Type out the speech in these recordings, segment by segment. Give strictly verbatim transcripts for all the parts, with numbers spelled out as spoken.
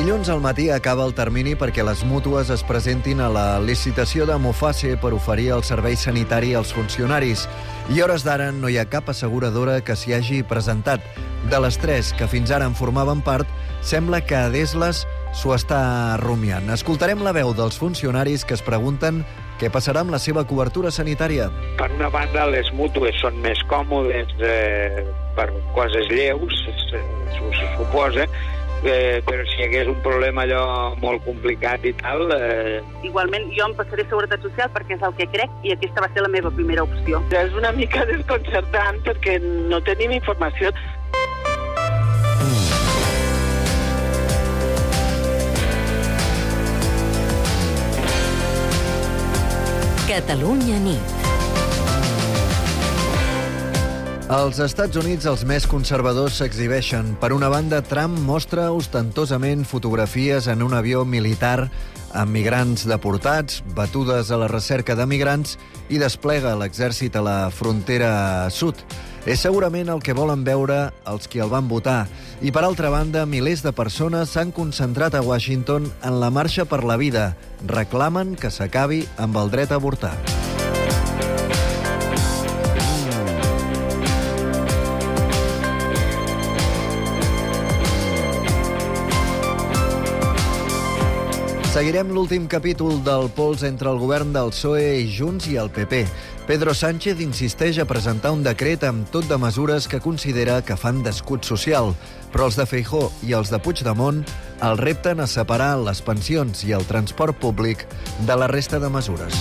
Dilluns al matí acaba el termini perquè les mútues es presentin a la licitació de Mufase per oferir el servei sanitari als funcionaris. I a hores d'ara no hi ha cap asseguradora que s'hi hagi presentat. De les tres que fins ara en formaven part, sembla que Adeslas s'ho està rumiant. Escoltarem la veu dels funcionaris que es pregunten què passarà amb la seva cobertura sanitària. Per una banda, les mútues són més còmodes eh, per coses lleus, s'ho suposa, eh, però si hi hagués un problema allò molt complicat i tal... Eh... Igualment, jo em passaré Seguretat Social perquè és el que crec i aquesta va ser la meva primera opció. És una mica desconcertant perquè no tenim informació. Catalunya nit. Als Estats Units, els més conservadors s'exhibeixen. Per una banda, Trump mostra ostentosament fotografies en un avió militar amb migrants deportats, batudes a la recerca de migrants i desplega l'exèrcit a la frontera sud. És segurament el que volen veure els qui el van votar. I, per altra banda, milers de persones s'han concentrat a Washington en la Marxa per la Vida. Reclamen que s'acabi amb el dret a avortar. Seguirem l'últim capítol del pols entre el govern del P S O E i Junts i el P P. Pedro Sánchez insisteix a presentar un decret amb tot de mesures que considera que fan d'escut social, però els de Feijóo i els de Puigdemont el repten a separar les pensions i el transport públic de la resta de mesures.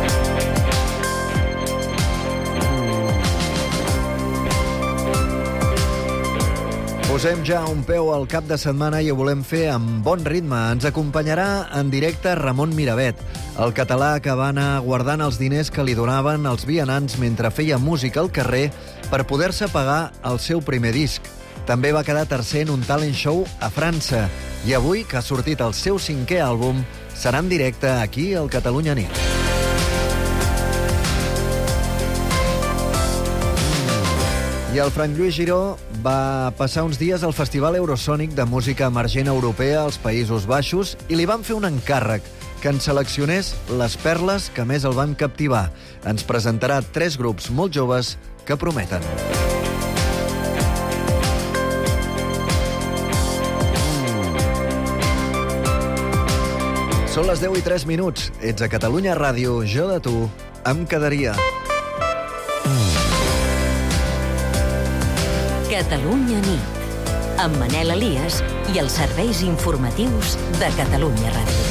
Posem ja un peu al cap de setmana i ho volem fer amb bon ritme. Ens acompanyarà en directe Ramon Miravet, el català que va anar guardant els diners que li donaven els vianants mentre feia música al carrer per poder-se pagar el seu primer disc. També va quedar tercer en un talent show a França i avui, que ha sortit el seu cinquè àlbum, serà en directe aquí al Catalunya Nit. I el Frank Lluís Giró va passar uns dies al Festival Eurosònic de Música Emergent Europea als Països Baixos i li van fer un encàrrec, que en seleccionés les perles que més el van captivar. Ens presentarà tres grups molt joves que prometen. Són les deu i tres minuts. Ets a Catalunya Ràdio. Jo de tu em quedaria. Catalunya nit, amb Manel Elias i els serveis informatius de Catalunya Ràdio.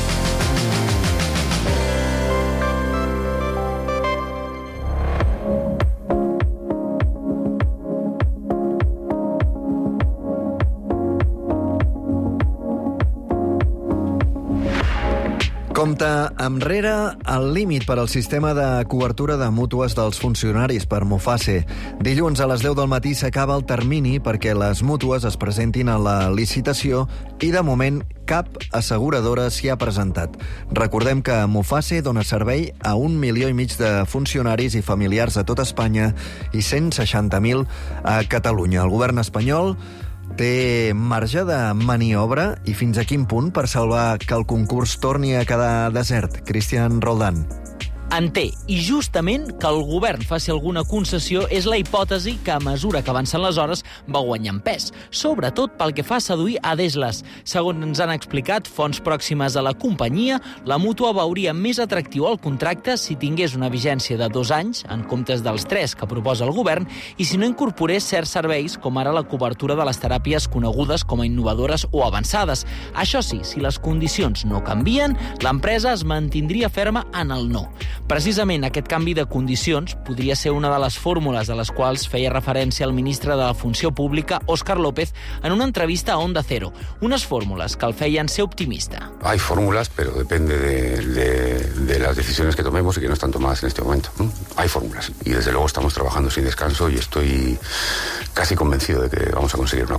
Compte enrere el límit per al sistema de cobertura de mútues dels funcionaris per Mufase. Dilluns a les deu del matí s'acaba el termini perquè les mútues es presentin a la licitació i, de moment, cap asseguradora s'hi ha presentat. Recordem que Mufase dona servei a un milió i mig de funcionaris i familiars a tot Espanya i cent seixanta mil a Catalunya. El govern espanyol té marge de maniobra i fins a quin punt per salvar que el concurs torni a quedar desert? Cristian Roldán. En té, i justament que el govern faci alguna concessió és la hipòtesi que, a mesura que avancen les hores, va guanyant pes, sobretot pel que fa a seduir Adeslas. Segons ens han explicat fonts pròximes a la companyia, la mútua veuria més atractiu el contracte si tingués una vigència de dos anys, en comptes dels tres que proposa el govern, i si no incorporés certs serveis, com ara la cobertura de les teràpies conegudes com a innovadores o avançades. Això sí, si les condicions no canvien, l'empresa es mantindria ferma en el no. Precisament aquest canvi de condicions podria ser una de les fórmules a les quals feia referència el ministre de la Funció Pública, Óscar López, en una entrevista a Onda Cero. Unes fórmules que el feien ser optimista. Hay fórmulas, pero depende de, de, de las decisiones que tomemos y que no están tomadas en este momento. ¿no? Hay fórmulas y desde luego estamos trabajando sin descanso y estoy casi convencido de que vamos a conseguir un acuerdo.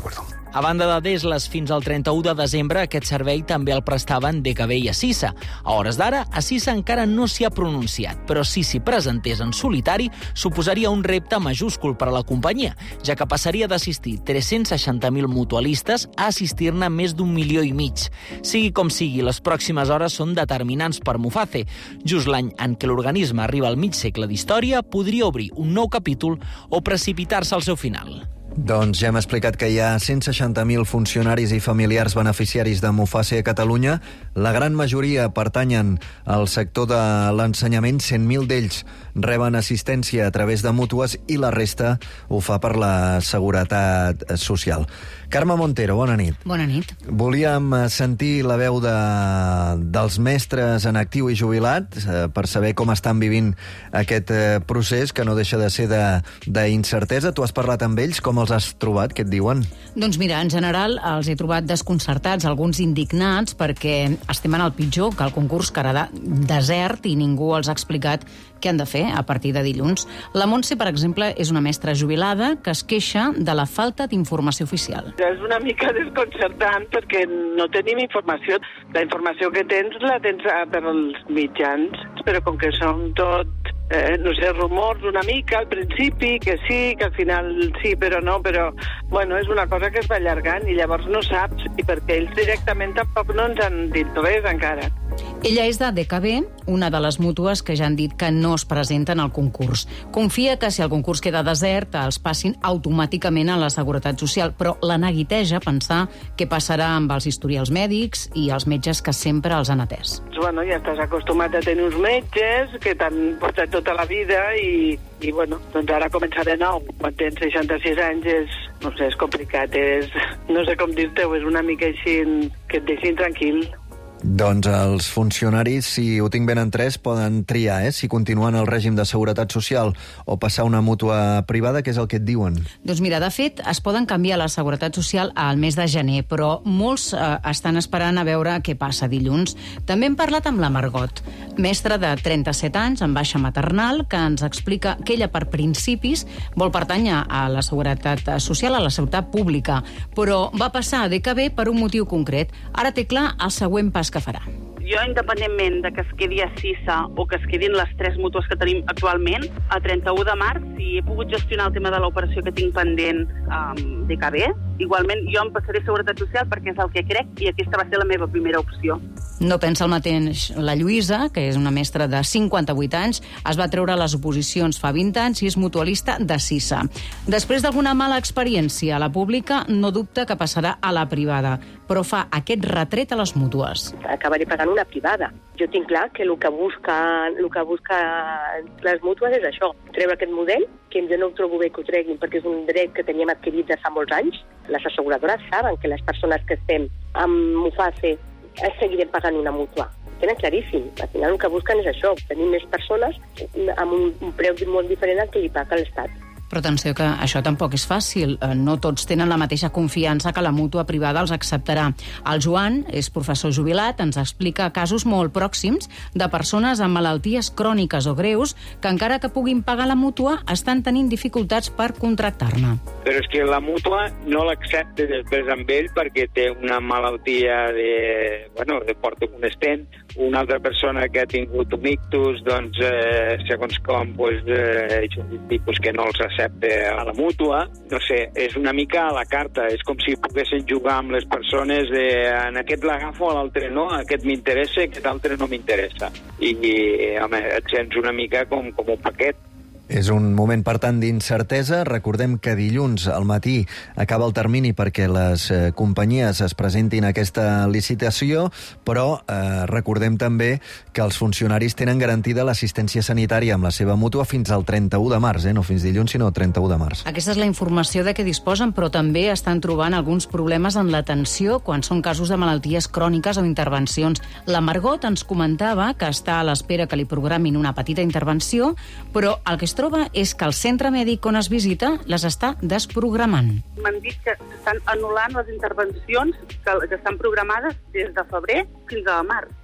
A banda de Desles, fins al trenta-u de desembre, aquest servei també el prestaven D K B i Acisa. A hores d'ara, Acisa encara no s'hi ha pronunciat, però si s'hi presentés en solitari, suposaria un repte majúscul per a la companyia, ja que passaria d'assistir tres-cents seixanta mil mutualistes a assistir-ne més d'un milió i mig. Sigui com sigui, les pròximes hores són determinants per Muface. Just l'any en què l'organisme arriba al mig segle d'història, podria obrir un nou capítol o precipitar-se al seu final. Doncs ja hem explicat que hi ha cent seixanta mil funcionaris i familiars beneficiaris de Muface a Catalunya. La gran majoria pertanyen al sector de l'ensenyament. cent mil d'ells reben assistència a través de mútues i la resta ho fa per la Seguretat Social. Carme Montero, bona nit. Bona nit. Volíem sentir la veu de, dels mestres en actiu i jubilats eh, per saber com estan vivint aquest eh, procés, que no deixa de ser d'incertesa. Tu has parlat amb ells, com els has trobat? Què et diuen? Doncs mira, en general els he trobat desconcertats, alguns indignats, perquè estem en el pitjor, que el concurs quedarà desert i ningú els ha explicat què han de fer a partir de dilluns. La Montse, per exemple, és una mestra jubilada que es queixa de la falta d'informació oficial. És una mica desconcertant perquè no tenim informació. La informació que tens la tens per als mitjans, però com que són tot, eh, no sé, rumors una mica al principi, que sí, que al final sí, però no, però bueno, és una cosa que es va allargant i llavors no saps, i perquè ells directament tampoc no ens han dit res encara. Ella és de D K B, una de les mútues que ja han dit que no es presenten al concurs. Confia que si el concurs queda desert els passin automàticament a la Seguretat Social, però la neguiteja pensar què passarà amb els historials mèdics i els metges que sempre els han atès. Bueno, ja estàs acostumat a tenir uns metges que t'han portat tota la vida i, i bueno, doncs ara començar de nou. Quan tens seixanta-sis anys és, no sé, és complicat, és, no sé com dir-te-ho, és una mica així que et deixin tranquil. Doncs els funcionaris, si ho tinc ben entès, poden triar, eh? Si continuen el règim de Seguretat Social o passar una mútua privada, què és el que et diuen? Doncs mira, de fet, es poden canviar la Seguretat Social al mes de gener, però molts eh, estan esperant a veure què passa dilluns. També hem parlat amb la Margot, mestra de trenta-set anys, amb baixa maternal, que ens explica que ella, per principis, vol pertànyer a la Seguretat Social, a la Seguretat Pública, però va passar a D K B per un motiu concret. Ara té clar el següent pas que farà. Jo, independentment de que es quedi a Acisa o que es quedin les tres mútues que tenim actualment, a trenta-u de març, si he pogut gestionar el tema de l'operació que tinc pendent amb D K B, igualment jo em passaré a Seguretat Social perquè és el que crec i aquesta va ser la meva primera opció. No pensa el mateix la Lluïsa, que és una mestra de cinquanta-vuit anys, es va treure les oposicions fa vint anys i és mutualista de Acisa. Després d'alguna mala experiència a la pública, no dubta que passarà a la privada, però fa aquest retret a les mútues. Acabaré pagant una privada. Jo tinc clar que el que busquen, el que busquen les mútues és això, treure aquest model, que jo no ho trobo bé que ho treguin perquè és un dret que teníem adquirit de fa molts anys. Les asseguradores saben que les persones que estem amb Muface seguirem pagant una mútua. Tenen claríssim. Al final el que busquen és això, tenir més persones amb un, un preu molt diferent al que li paga l'Estat. Però atenció que això tampoc és fàcil. No tots tenen la mateixa confiança que la mútua privada els acceptarà. El Joan és professor jubilat, ens explica casos molt pròxims de persones amb malalties cròniques o greus que encara que puguin pagar la mútua estan tenint dificultats per contractar-ne. Però és que la mútua no l'accepta després amb ell perquè té una malaltia de, bueno, de porta un estent, una altra persona que ha tingut un ictus, doncs, eh, segons com, doncs, eh, és un tipus que no els accepta a la mútua. No sé, és una mica a la carta, és com si poguessin jugar amb les persones de, en aquest l'agafo, a l'altre no, aquest m'interessa, aquest altre no m'interessa. I, i home, et sents una mica com, com un paquet. És un moment, per tant, d'incertesa. Recordem que dilluns al matí acaba el termini perquè les eh, companyies es presentin a aquesta licitació, però eh, recordem també que els funcionaris tenen garantida l'assistència sanitària amb la seva mútua fins al trenta-u de març, eh? No fins dilluns, sinó trenta-u de març. Aquesta és la informació de què disposen, però també estan trobant alguns problemes en l'atenció quan són casos de malalties cròniques o intervencions. La Margot ens comentava que està a l'espera que li programin una petita intervenció, però el que es troba és que el centre mèdic on es visita les està desprogramant. M'han dit que s'estan anul·lant les intervencions que, que estan programades des de febrer fins a març.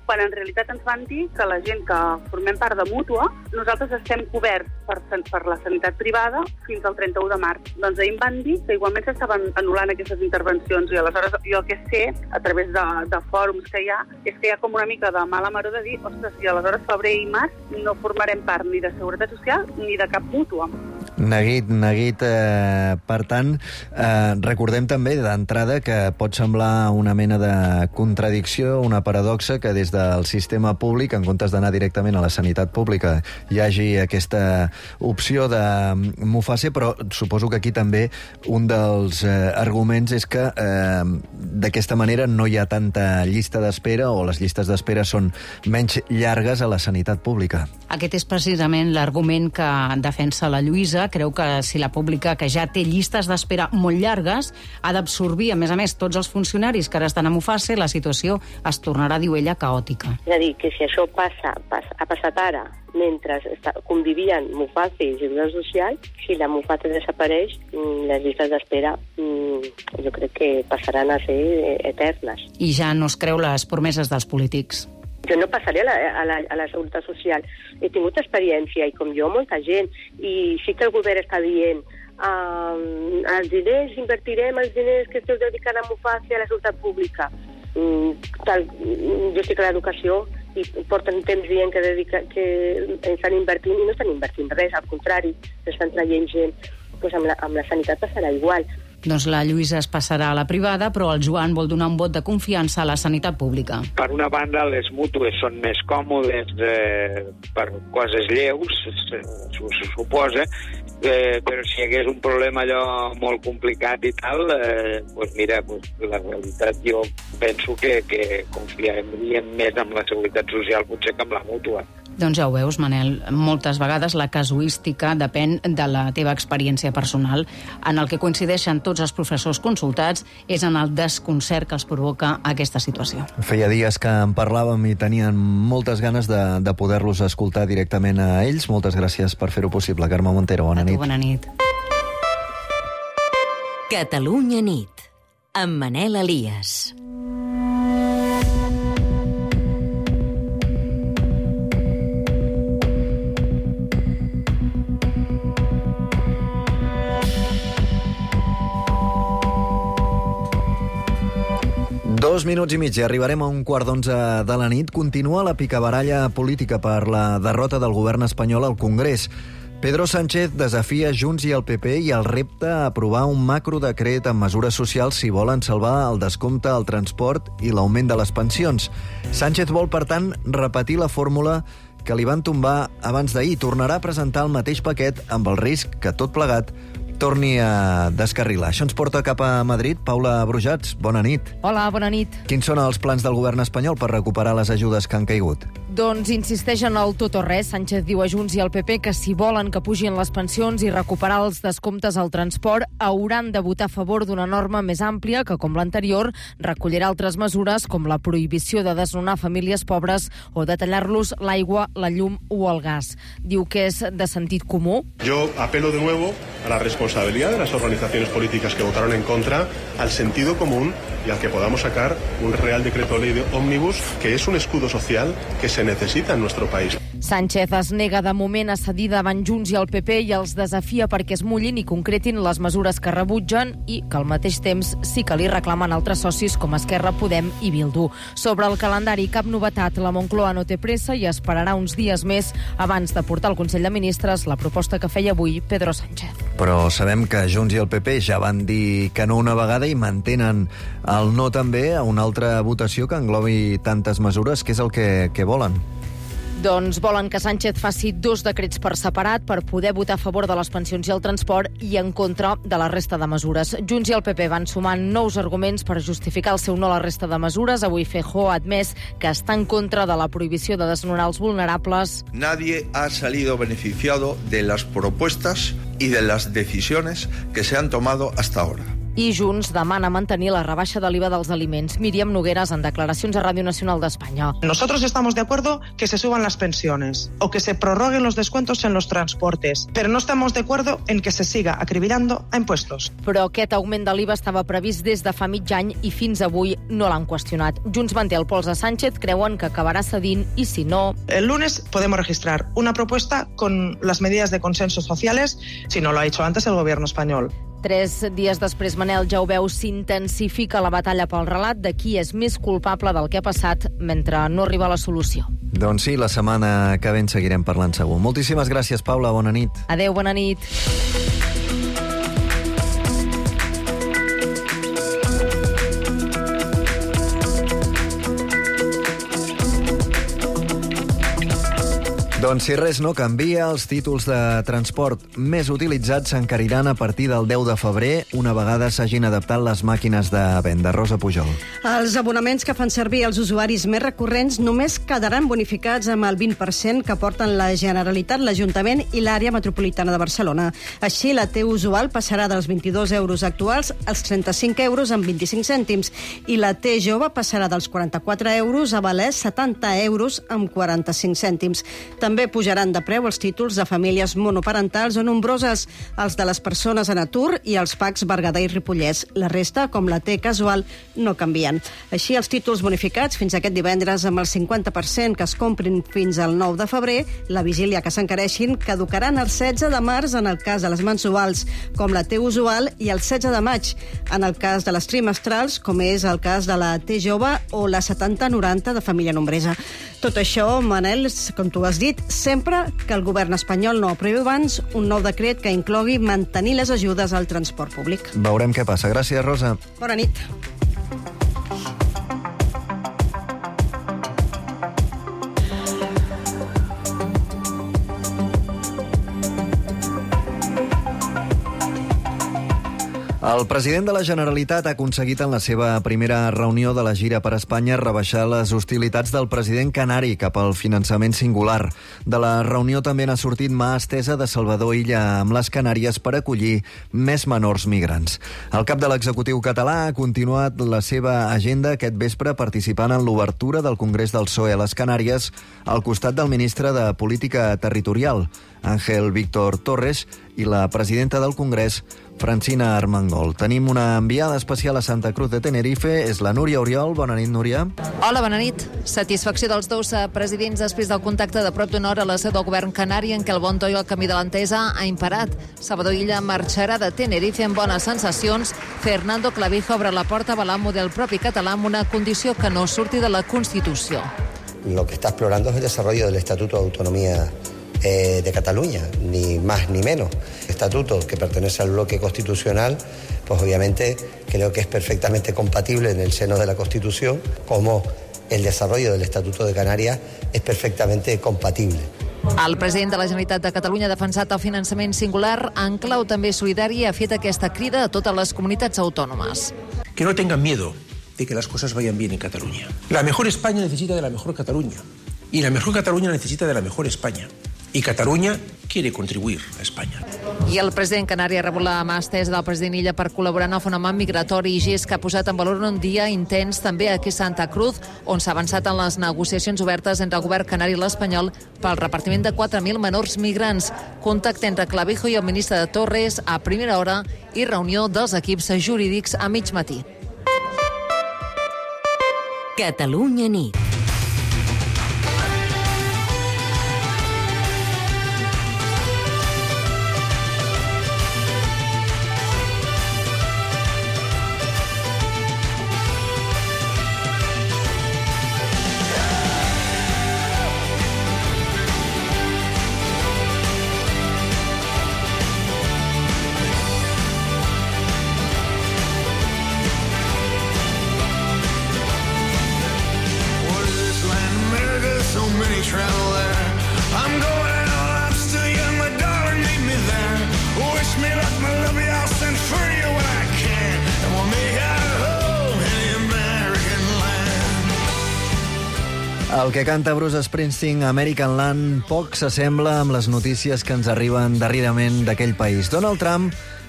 quan en realitat ens van dir que la gent que formem part de mútua, nosaltres estem coberts per, per la sanitat privada fins al trenta-u de març. Doncs ahir em van dir que igualment s'estaven anul·lant aquestes intervencions i aleshores jo el que sé, a través de, de fòrums que hi ha, és que hi ha com una mica de mala maror de dir, ostres, i aleshores febrer i març no formarem part ni de Seguretat Social ni de cap mútua. Neguit, neguit. Eh, per tant, eh, recordem també d'entrada que pot semblar una mena de contradicció, una paradoxa, que des del sistema públic, en comptes d'anar directament a la sanitat pública, hi hagi aquesta opció de Mufase, però suposo que aquí també un dels eh, arguments és que eh, d'aquesta manera no hi ha tanta llista d'espera o les llistes d'espera són menys llargues a la sanitat pública. Aquest és precisament l'argument que defensa la Lluïsa. Creu que si la pública, que ja té llistes d'espera molt llargues, ha d'absorbir, a més a més, tots els funcionaris que ara estan a Mufase, la situació es tornarà, diu ella, caòtica. És a dir, que si això passa, passa ha passat ara, mentre convivien Mufase i Seguretat Social, si la Mufase desapareix, les llistes d'espera jo crec que passaran a ser eternes. I ja no es creu les promeses dels polítics. Jo no passaré a la, a, la, a la Seguretat Social. He tingut experiència, i com jo, molta gent. I sí que el govern està dient um, els diners, invertirem els diners que esteu dedicant a Mufase a la Seguretat Pública. Mm, tal, jo estic a l'educació i porten temps dient que, dedica, que estan invertint i no estan invertint res, al contrari, estan traient gent. Pues amb, la, amb la sanitat passarà igual. Doncs la Lluïsa es passarà a la privada, però el Joan vol donar un vot de confiança a la sanitat pública. Per una banda, les mútues són més còmodes eh, per coses lleus, se, se suposa, eh, però si hi hagués un problema allò molt complicat i tal, eh, pues mira, pues la realitat jo penso que, que confiaríem més amb la Seguretat Social potser que amb la mútua. Doncs ja ho veus, Manel, moltes vegades la casuística depèn de la teva experiència personal. En el que coincideixen tots els professors consultats és en el desconcert que els provoca aquesta situació. Feia dies que en parlàvem i tenien moltes ganes de, de poder-los escoltar directament a ells. Moltes gràcies per fer-ho possible. Carme Montero, bona nit. A tu, bona nit. Catalunya nit, amb Manel Elias. Dos minuts i mig i arribarem a un quart d'onze de la nit. Continua la picabaralla política per la derrota del govern espanyol al Congrés. Pedro Sánchez desafia Junts i el P P i el repte a aprovar un macrodecret amb mesures socials si volen salvar el descompte al transport i l'augment de les pensions. Sánchez vol, per tant, repetir la fórmula que li van tombar abans d'ahir. Tornarà a presentar el mateix paquet amb el risc que tot plegat torni a descarrilar. Això ens porta cap a Madrid. Paula Brujats, bona nit. Hola, bona nit. Quins són els plans del govern espanyol per recuperar les ajudes que han caigut? Doncs insisteix en el tot o res. Sánchez diu a Junts i al P P que si volen que pugin les pensions i recuperar els descomptes al transport, hauran de votar a favor d'una norma més àmplia que, com l'anterior, recollirà altres mesures com la prohibició de desnonar famílies pobres o de tallar-los l'aigua, la llum o el gas. Diu que és de sentit comú. Yo apelo de nuevo a la responsabilidad de las organizaciones políticas que votaron en contra, al sentido común y al que podamos sacar un real decreto ley de ómnibus que es un escudo social que se necesita en nuestro país. Sánchez es nega de moment a cedir davant Junts i el P P i els desafia perquè es mullin i concretin les mesures que rebutgen i que al mateix temps sí que li reclamen altres socis com Esquerra, Podem i Bildu. Sobre el calendari, cap novetat. La Moncloa no té pressa i esperarà uns dies més abans de portar al Consell de Ministres la proposta que feia avui Pedro Sánchez. Però sabem que Junts i el P P ja van dir que no una vegada i mantenen el no també a una altra votació que englobi tantes mesures. Què és el que, que volen? Doncs volen que Sánchez faci dos decrets per separat per poder votar a favor de les pensions i el transport i en contra de la resta de mesures. Junts i el P P van sumant nous arguments per justificar el seu no a la resta de mesures. Avui Feijóo ha admès que està en contra de la prohibició de desnonar els vulnerables. Nadie ha salido beneficiado de las propuestas y de las decisiones que se han tomado hasta ahora. I Junts demana mantenir la rebaixa de l'I V A dels aliments. Míriam Nogueras, en declaracions a Ràdio Nacional d'Espanya. Nosotros estamos de acuerdo que se suban las pensiones o que se prorroguen los descuentos en los transportes, pero no estamos de acuerdo en que se siga acribillando a impuestos. Però aquest augment de l'I V A estava previst des de fa mig any i fins avui no l'han qüestionat. Junts manté el pols a Sánchez, creuen que acabarà cedint i, si no... El lunes podemos registrar una propuesta con las medidas de consenso sociales, si no lo ha hecho antes el gobierno español. Tres dies després, Manel, ja ho veu, s'intensifica la batalla pel relat de qui és més culpable del que ha passat mentre no arriba a la solució. Doncs sí, la setmana que ve en seguirem parlant segur. Moltíssimes gràcies, Paula. Bona nit. Adéu, bona nit. Doncs si res no canvia, els títols de transport més utilitzats s'encariran a partir del deu de febrer, una vegada s'hagin adaptat les màquines de venda. Rosa Pujol. Els abonaments que fan servir els usuaris més recurrents només quedaran bonificats amb el vint per cent que porten la Generalitat, l'Ajuntament i l'àrea metropolitana de Barcelona. Així, la T usual passarà dels vint-i-dos euros actuals als trenta-cinc euros amb vint-i-cinc cèntims i la T jove passarà dels quaranta-quatre euros a valer setanta euros amb quaranta-cinc cèntims. També pujaran de preu els títols de famílies monoparentals o nombroses, els de les persones en atur i els packs Berguedà i Ripollès. La resta, com la T casual, no canvien. Així, els títols bonificats fins aquest divendres amb el cinquanta per cent que es comprin fins al nou de febrer, la vigília que s'encareixin, caducaran el setze de març en el cas de les mensuals, com la T usual, i el setze de maig en el cas de les trimestrals, com és el cas de la T jove o la setanta noranta de família nombresa. Tot això, Manel, com tu has dit, sempre que el govern espanyol no aprovi abans un nou decret que inclogui mantenir les ajudes al transport públic. Veurem què passa. Gràcies, Rosa. Bona nit. El president de la Generalitat ha aconseguit en la seva primera reunió de la gira per Espanya rebaixar les hostilitats del president canari cap al finançament singular. De la reunió també n'ha sortit mà estesa de Salvador Illa amb les Canàries per acollir més menors migrants. El cap de l'executiu català ha continuat la seva agenda aquest vespre participant en l'obertura del Congrés del P S O E a les Canàries al costat del ministre de Política Territorial, Ángel Víctor Torres, i la presidenta del Congrés, Francina Armengol. Tenim una enviada especial a Santa Cruz de Tenerife, és la Núria Oriol. Bona nit, Núria. Hola, bona nit. Satisfacció dels dos presidents després del contacte de prop d'una hora a la seu del govern canari en què el bon to i el camí de l'entesa ha imparat. Salvador Illa marxarà de Tenerife amb bones sensacions. Fernando Clavijo obre la porta a avalar un model propi català amb una condició que no surti de la Constitució. Lo que está explorando es el desarrollo del Estatuto de Autonomía eh, de Cataluña, ni más ni menos. Estatuto que pertenece al bloque constitucional, pues obviamente creo que es perfectamente compatible en el seno de la Constitución, como el desarrollo del Estatuto de Canarias es perfectamente compatible. El president de la Generalitat de Catalunya ha defensat el finançament singular en clau també solidari i ha fet aquesta crida a totes les comunitats autònomes. Que no tengan miedo de que las cosas vayan bien en Cataluña. La mejor España necesita de la mejor Cataluña. Y la mejor Cataluña necesita de la mejor España. I Catalunya quiere contribuir a Espanya. I el president canari ha rebut la mà estesa del president Illa per col·laborar en el fenomen migratori i gest que ha posat en valor un dia intens també aquí a Santa Cruz, on s'ha avançat en les negociacions obertes entre el govern canari i l'espanyol pel repartiment de quatre mil menors migrants. Contacte entre Clavijo i el ministre de Torres a primera hora i reunió dels equips jurídics a mig matí. Catalunya nit. El que canta Bruce Springsteen, American Land, poc s'assembla amb les notícies que ens arriben darrerament d'aquell país. Donald Trump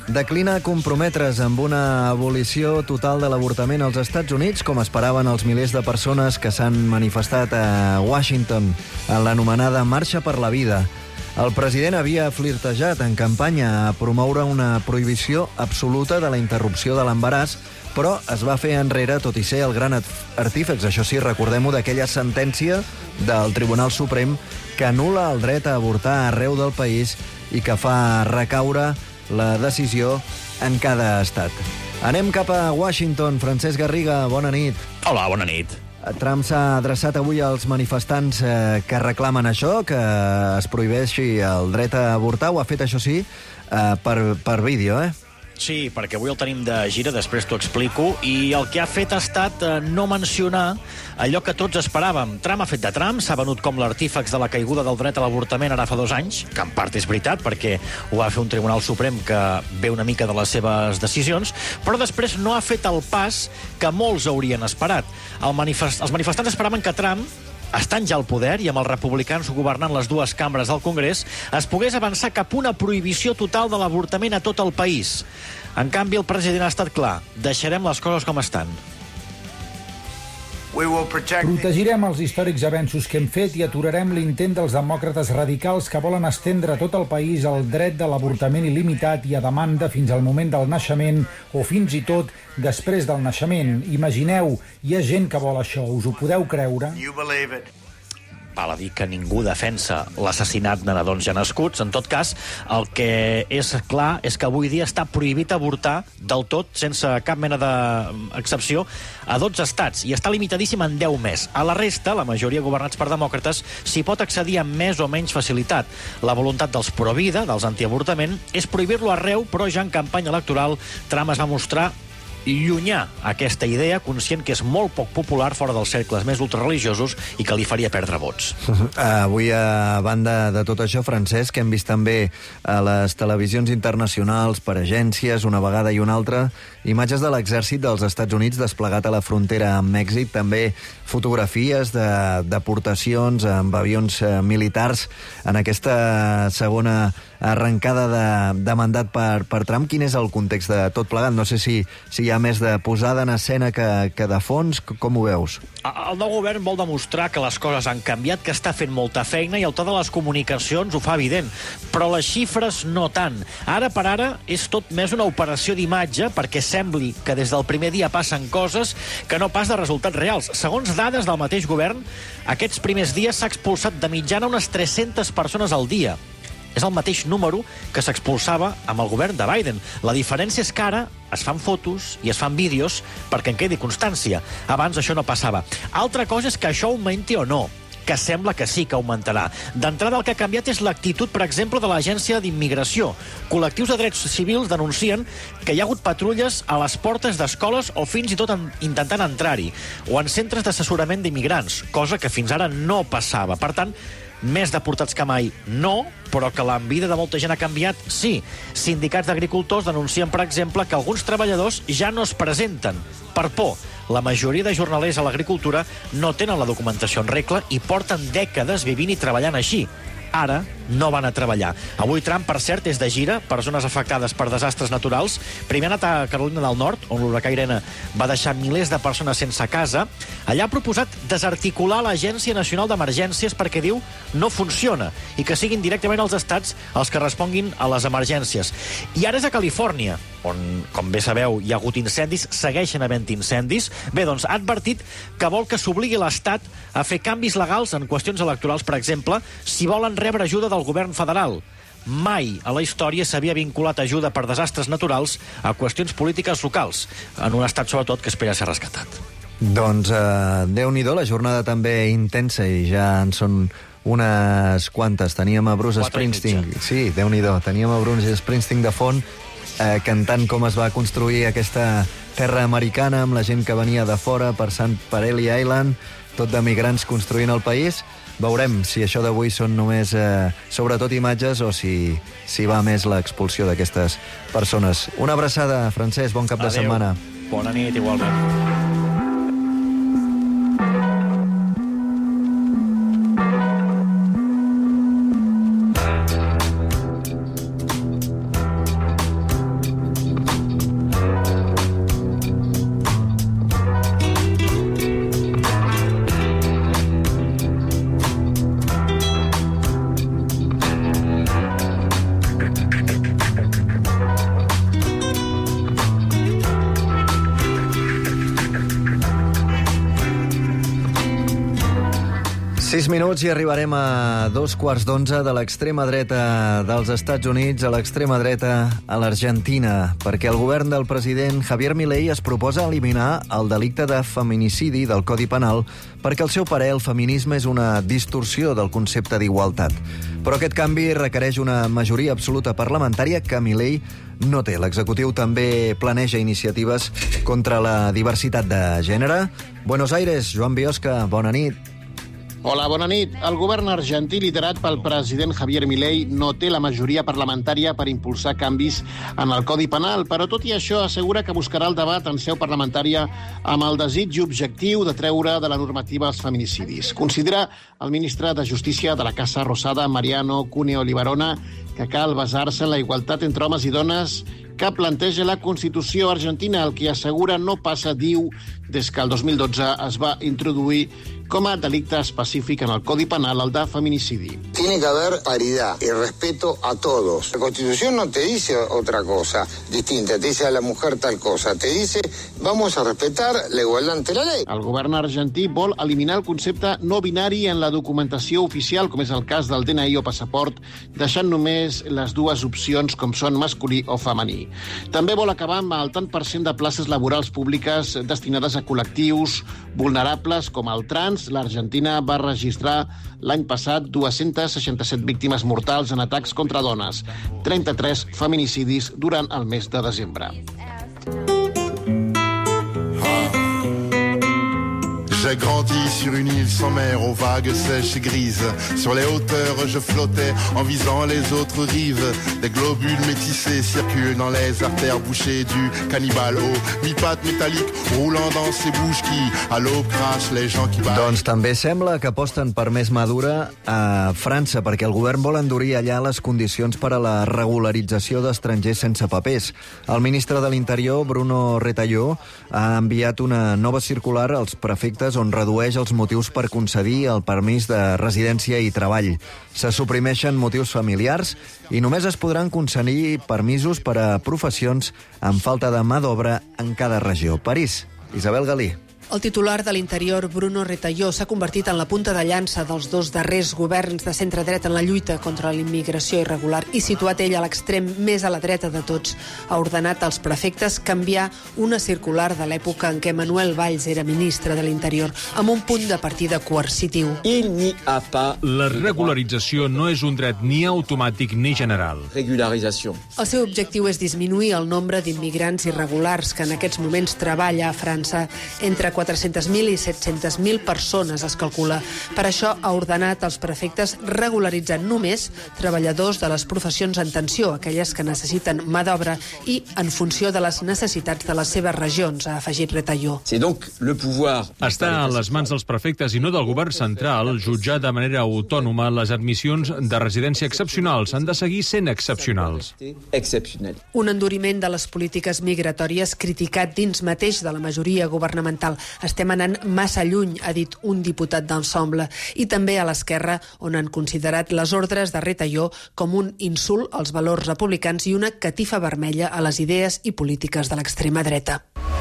declina comprometre's amb una abolició total de l'avortament als Estats Units, com esperaven els milers de persones que s'han manifestat a Washington en l'anomenada Marxa per la Vida. El president havia flirtejat en campanya a promoure una prohibició absoluta de la interrupció de l'embaràs, però es va fer enrere, tot i ser el gran artífex, això sí, recordem-ho, d'aquella sentència del Tribunal Suprem que anul·la el dret a avortar arreu del país i que fa recaure la decisió en cada estat. Anem cap a Washington. Francesc Garriga, bona nit. Hola, bona nit. Trump s'ha adreçat avui als manifestants eh, que reclamen això, que es prohibeixi el dret a avortar. Ho ha fet, això sí, eh, per, per vídeo, eh? Sí, perquè avui el tenim de gira, després t'ho explico, i el que ha fet ha estat eh, no mencionar allò que tots esperàvem. Trump ha fet de Trump, s'ha venut com l'artífex de la caiguda del dret a l'avortament ara fa dos anys, que en part és veritat, perquè ho va fer un Tribunal Suprem que ve una mica de les seves decisions, però després no ha fet el pas que molts haurien esperat. El manifest... Els manifestants esperaven que Trump, estant ja al poder i amb els republicans governant les dues cambres del Congrés, es pogués avançar cap a una prohibició total de l'avortament a tot el país. En canvi, el president ha estat clar. Deixarem les coses com estan. Protegirem els històrics avenços que hem fet i aturarem l'intent dels demòcrates radicals que volen estendre a tot el país el dret de l'avortament il·limitat i a demanda fins al moment del naixement o fins i tot després del naixement. Imagineu, hi ha gent que vol això, us ho podeu creure? Val a dir que ningú defensa l'assassinat de nadons ja nascuts. En tot cas, el que és clar és que avui dia està prohibit avortar del tot, sense cap mena d'excepció, a dotze estats, i està limitadíssim en deu més. A la resta, la majoria governats per demòcrates, s'hi pot accedir amb més o menys facilitat. La voluntat dels pro-vida, dels antiavortament, és prohibir-lo arreu, però ja en campanya electoral Trump es va mostrar llunyà aquesta idea, conscient que és molt poc popular fora dels cercles més ultrareligiosos i que li faria perdre vots. Avui, a banda de tot això, Francesc, hem vist també a les televisions internacionals, per agències, una vegada i una altra, imatges de l'exèrcit dels Estats Units desplegat a la frontera amb Mèxic, també fotografies de deportacions amb avions militars en aquesta segona arrencada de, de mandat per, per Trump. Quin és el context de tot plegat? No sé si, si hi ha més de posada en escena que, que de fons. Com ho veus? El nou govern vol demostrar que les coses han canviat, que està fent molta feina, i el to de les comunicacions ho fa evident. Però les xifres no tant. Ara per ara és tot més una operació d'imatge perquè sembli que des del primer dia passen coses que no pas de resultats reals. Segons dades del mateix govern, aquests primers dies s'ha expulsat de mitjana unes tres-centes persones al dia. És el mateix número que s'expulsava amb el govern de Biden. La diferència és que ara es fan fotos i es fan vídeos perquè en quedi constància. Abans això no passava. Altra cosa és que això augmenti o no, que sembla que sí que augmentarà. D'entrada, el que ha canviat és l'actitud, per exemple, de l'Agència d'Immigració. Col·lectius de drets civils denuncien que hi ha hagut patrulles a les portes d'escoles o fins i tot en, intentant entrar-hi, o en centres d'assessorament d'immigrants, cosa que fins ara no passava. Per tant, més deportats que mai, no, però que la vida de molta gent ha canviat, sí. Sindicats d'agricultors denuncien, per exemple, que alguns treballadors ja no es presenten per por. La majoria de jornalers a l'agricultura no tenen la documentació en regla i porten dècades vivint i treballant així. Ara no van a treballar. Avui Trump, per cert, és de gira per zones afectades per desastres naturals. Primer ha anat a Carolina del Nord, on l'huracà Irene va deixar milers de persones sense casa. Allà ha proposat desarticular l'Agència Nacional d'Emergències perquè, diu, no funciona i que siguin directament els estats els que responguin a les emergències. I ara és a Califòrnia, on, com bé sabeu, hi ha hagut incendis, segueixen havent incendis. Bé, doncs, ha advertit que vol que s'obligui l'Estat a fer canvis legals en qüestions electorals, per exemple, si volen rebre ajuda del govern federal. Mai a la història s'havia vinculat ajuda per desastres naturals a qüestions polítiques locals, en un estat, sobretot, que espera ser rescatat. Doncs, eh, Déu-n'hi-do, la jornada també intensa, i ja en són unes quantes. Teníem a Bruce Springsteen. Sí, Déu-n'hi-do. Teníem a Bruce Springsteen de font, eh, cantant com es va construir aquesta terra americana amb la gent que venia de fora per Sant per Ellis Island, tot de migrants construint el país. Veurem si això d'avui són només, eh, sobretot, imatges o si, si va més l'expulsió d'aquestes persones. Una abraçada, Francesc, bon cap de Adeu. setmana. Bona nit, igualment. Sis minuts i arribarem a dos quarts d'onze de l'extrema dreta dels Estats Units a l'extrema dreta a l'Argentina, perquè el govern del president Javier Milei es proposa eliminar el delicte de feminicidi del Codi Penal perquè al seu parer el feminisme és una distorsió del concepte d'igualtat. Però aquest canvi requereix una majoria absoluta parlamentària que Milei no té. L'executiu també planeja iniciatives contra la diversitat de gènere. Buenos Aires, Joan Biosca, bona nit. Hola, bona nit. El govern argentí, liderat pel president Javier Milei, no té la majoria parlamentària per impulsar canvis en el Codi Penal, però tot i això assegura que buscarà el debat en seu parlamentària amb el desig objectiu de treure de la normativa els feminicidis. Considera el ministre de Justícia de la Casa Rosada, Mariano Cuneo Libarona, que cal basar-se en la igualtat entre homes i dones que planteja la Constitució argentina, el que assegura no passa, diu, des que el dos mil dotze es va introduir com a delicte específic en el Codi Penal el de feminicidi. Tiene que haber paridad y respeto a todos. La Constitución no te dice otra cosa distinta, te dice a la mujer tal cosa, te dice vamos a respetar la igualdad ante la ley. El govern argentí vol eliminar el concepte no binari en la documentació oficial, com és el cas del D N I o passaport, deixant només les dues opcions com són masculí o femení. També vol acabar amb el tant per cent de places laborals públiques destinades a col·lectius vulnerables com el trans. L'Argentina va registrar l'any passat dos-centes seixanta-set víctimes mortals en atacs contra dones, trenta-tres feminicidis durant el mes de desembre. J'ai grandi sur une île sans mer, aux vagues sèches et grises. Sur les hauteurs, je flottais en visant les autres rives. Des globules métissés circulent dans les artères bouchées du cannibale au mi-patte métallique, roulant dans ses bouches qui, à l'aube, crachent les gens qui baillent. Doncs també sembla que aposten per més mà dura a França, perquè el govern vol endurir allà les condicions per a la regularització d'estrangers sense papers. El ministre de l'Interior, Bruno Retailleau, ha enviat una nova circular als prefectes on redueix els motius per concedir el permís de residència i treball. Se suprimeixen motius familiars i només es podran concedir permisos per a professions amb falta de mà d'obra en cada regió. París, Isabel Galí. El titular de l'Interior, Bruno Retailleau, s'ha convertit en la punta de llança dels dos darrers governs de centre-dreta en la lluita contra l'immigració irregular i situat ell a l'extrem més a la dreta de tots. Ha ordenat als prefectes canviar una circular de l'època en què Manuel Valls era ministre de l'Interior, amb un punt de partida coercitiu. La regularització no és un dret ni automàtic ni general. El seu objectiu és disminuir el nombre d'immigrants irregulars que en aquests moments treballa a França. Entre quatre-centes mil i set-centes mil persones es calcula. Per això ha ordenat als prefectes regularitzar només treballadors de les professions en tensió, aquelles que necessiten mà d'obra i en funció de les necessitats de les seves regions, ha afegit Retailleau. Està a les mans dels prefectes i no del govern central jutjar de manera autònoma les admissions de residència excepcionals. Han de seguir sent excepcionals. Un enduriment de les polítiques migratòries criticat dins mateix de la majoria governamental. Estem anant massa lluny, ha dit un diputat d'Ensemble, i també a l'esquerra, on han considerat les ordres de Retailleau com un insult als valors republicans i una catifa vermella a les idees i polítiques de l'extrema dreta.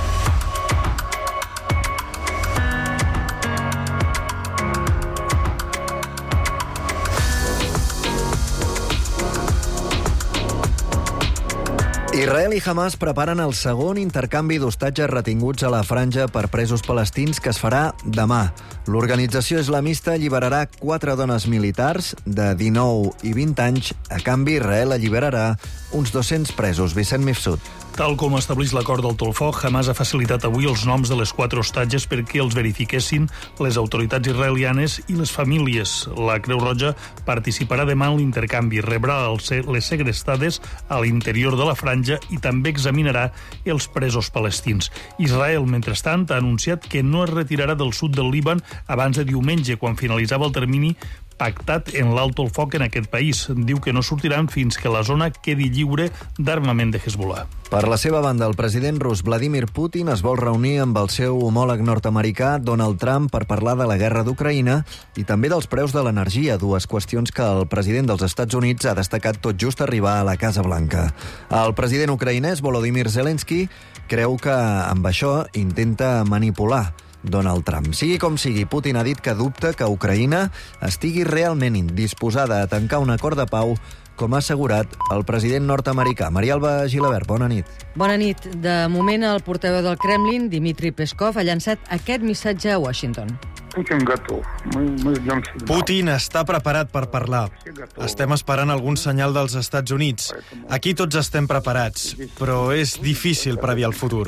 Israel i Hamas preparen el segon intercanvi d'hostatges retinguts a la franja per presos palestins que es farà demà. L'organització islamista alliberarà quatre dones militars de dinou i vint anys. A canvi, Israel alliberarà uns dos-cents presos. Vicent Mifsud. Tal com estableix l'acord del Tolfoc, Hamas ha facilitat avui els noms de les quatre hostatges perquè els verifiquessin les autoritats israelianes i les famílies. La Creu Roja participarà demà en l'intercanvi, rebrà les segrestades a l'interior de la franja i també examinarà els presos palestins. Israel, mentrestant, ha anunciat que no es retirarà del sud del Líban abans de diumenge, quan finalitzava el termini pactat en l'alto el foc en aquest país. Diu que no sortiran fins que la zona quedi lliure d'armament de Hezbollah. Per la seva banda, el president rus Vladimir Putin es vol reunir amb el seu homòleg nord-americà Donald Trump per parlar de la guerra d'Ucraïna i també dels preus de l'energia, dues qüestions que el president dels Estats Units ha destacat tot just arribar a la Casa Blanca. El president ucraïnès Volodymyr Zelensky creu que amb això intenta manipular. Donald Trump. Sigui com sigui, Putin ha dit que dubta que Ucraïna estigui realment disposada a tancar un acord de pau, com ha assegurat el president nord-americà. Maria Alba Gilabert, bona nit. Bona nit. De moment, el portaveu del Kremlin, Dmitry Peskov, ha llançat aquest missatge a Washington. Putin està preparat per parlar. Estem esperant algun senyal dels Estats Units. Aquí tots estem preparats, però és difícil predir el futur.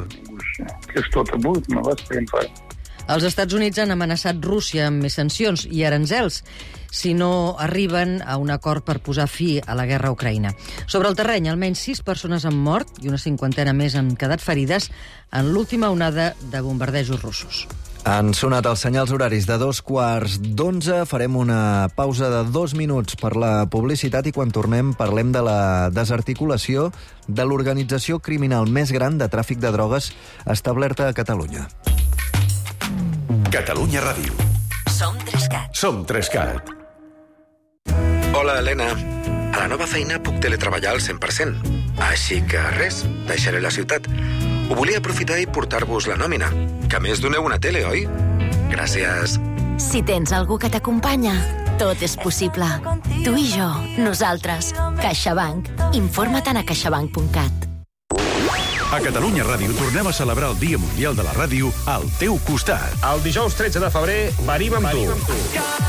Els Estats Units han amenaçat Rússia amb més sancions i aranzels si no arriben a un acord per posar fi a la guerra a Ucraïna. Sobre el terreny, almenys sis persones han mort i una cinquantena més han quedat ferides en l'última onada de bombardejos russos. Han sonat els senyals horaris de dos quarts d'onze. Farem una pausa de dos minuts per la publicitat i quan tornem parlem de la desarticulació de l'organització criminal més gran de tràfic de drogues establerta a Catalunya. Catalunya Ràdio. Som Trescat. Som Trescat. Hola, Helena. A la nova feina puc teletreballar al cent per cent. Així que res, deixaré la ciutat. Ho volia aprofitar i portar-vos la nòmina. Que a més doneu una tele, oi? Gràcies. Si tens algú que t'acompanya, tot és possible. Tu i jo, nosaltres. CaixaBank. Informa't a caixabank punt cat. A Catalunya Ràdio tornem a celebrar el Dia Mundial de la Ràdio al teu costat. El dijous tretze de febrer venim amb tu.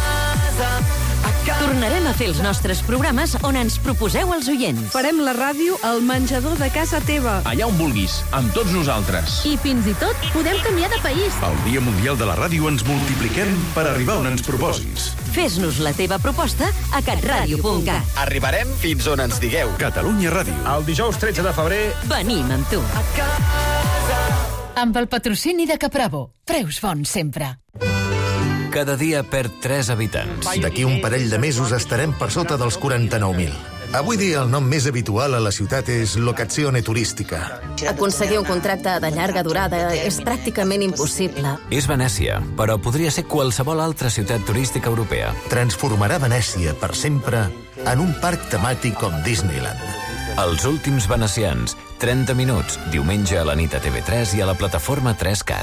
Tornarem a fer els nostres programes on ens proposeu els oients. Farem la ràdio al menjador de casa teva. Allà on vulguis, amb tots nosaltres. I fins i tot podem canviar de país. Al Dia Mundial de la Ràdio ens multipliquem per arribar on ens proposis. Fes-nos la teva proposta a catradio punt cat. Arribarem fins on ens digueu. Catalunya Ràdio. El dijous tretze de febrer venim amb tu. Amb el patrocini de Capravo. Preus bons sempre. Cada dia perd tres habitants. D'aquí un parell de mesos estarem per sota dels quaranta-nou mil. Avui dia el nom més habitual a la ciutat és locazione turística. Aconseguir un contracte de llarga durada és pràcticament impossible. És Venècia, però podria ser qualsevol altra ciutat turística europea. Transformarà Venècia per sempre en un parc temàtic com Disneyland. Els últims venecians, trenta minuts, diumenge a la nit a T V tres i a la plataforma tres cat.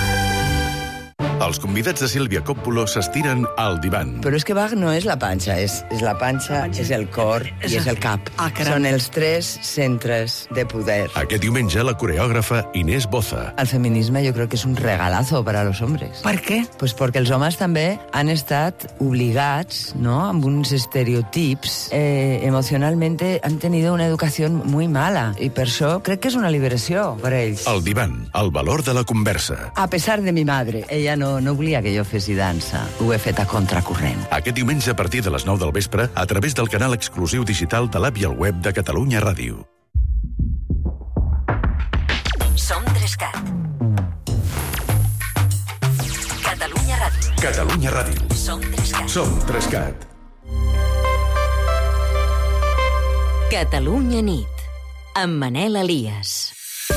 Els convidats de Sílvia Coppola s'estiren al divan. Però és que Bach no és la panxa, és, és la panxa, és el cor i és el cap. Ah, Són els tres centres de poder. Aquest diumenge la coreògrafa Inés Boza. El feminisme yo creo que es un regalazo para los hombres. ¿Por qué? Pues porque els homes també han estat obligats, ¿no?, amb uns estereotips. Eh, emocionalmente han tenido una educación muy mala i per això crec que és una liberació per a ells. El divan, el valor de la conversa. A pesar de mi madre, ella no No, no volia que jo fessi dansa. Ho he fet a contracorrent. Aquest diumenge a partir de les nou del vespre a través del canal exclusiu digital de l'app i el web de Catalunya Ràdio. Som Trescat. Catalunya Ràdio. Catalunya Ràdio. Som Trescat. Som Trescat. Catalunya nit. Amb Manel Elias.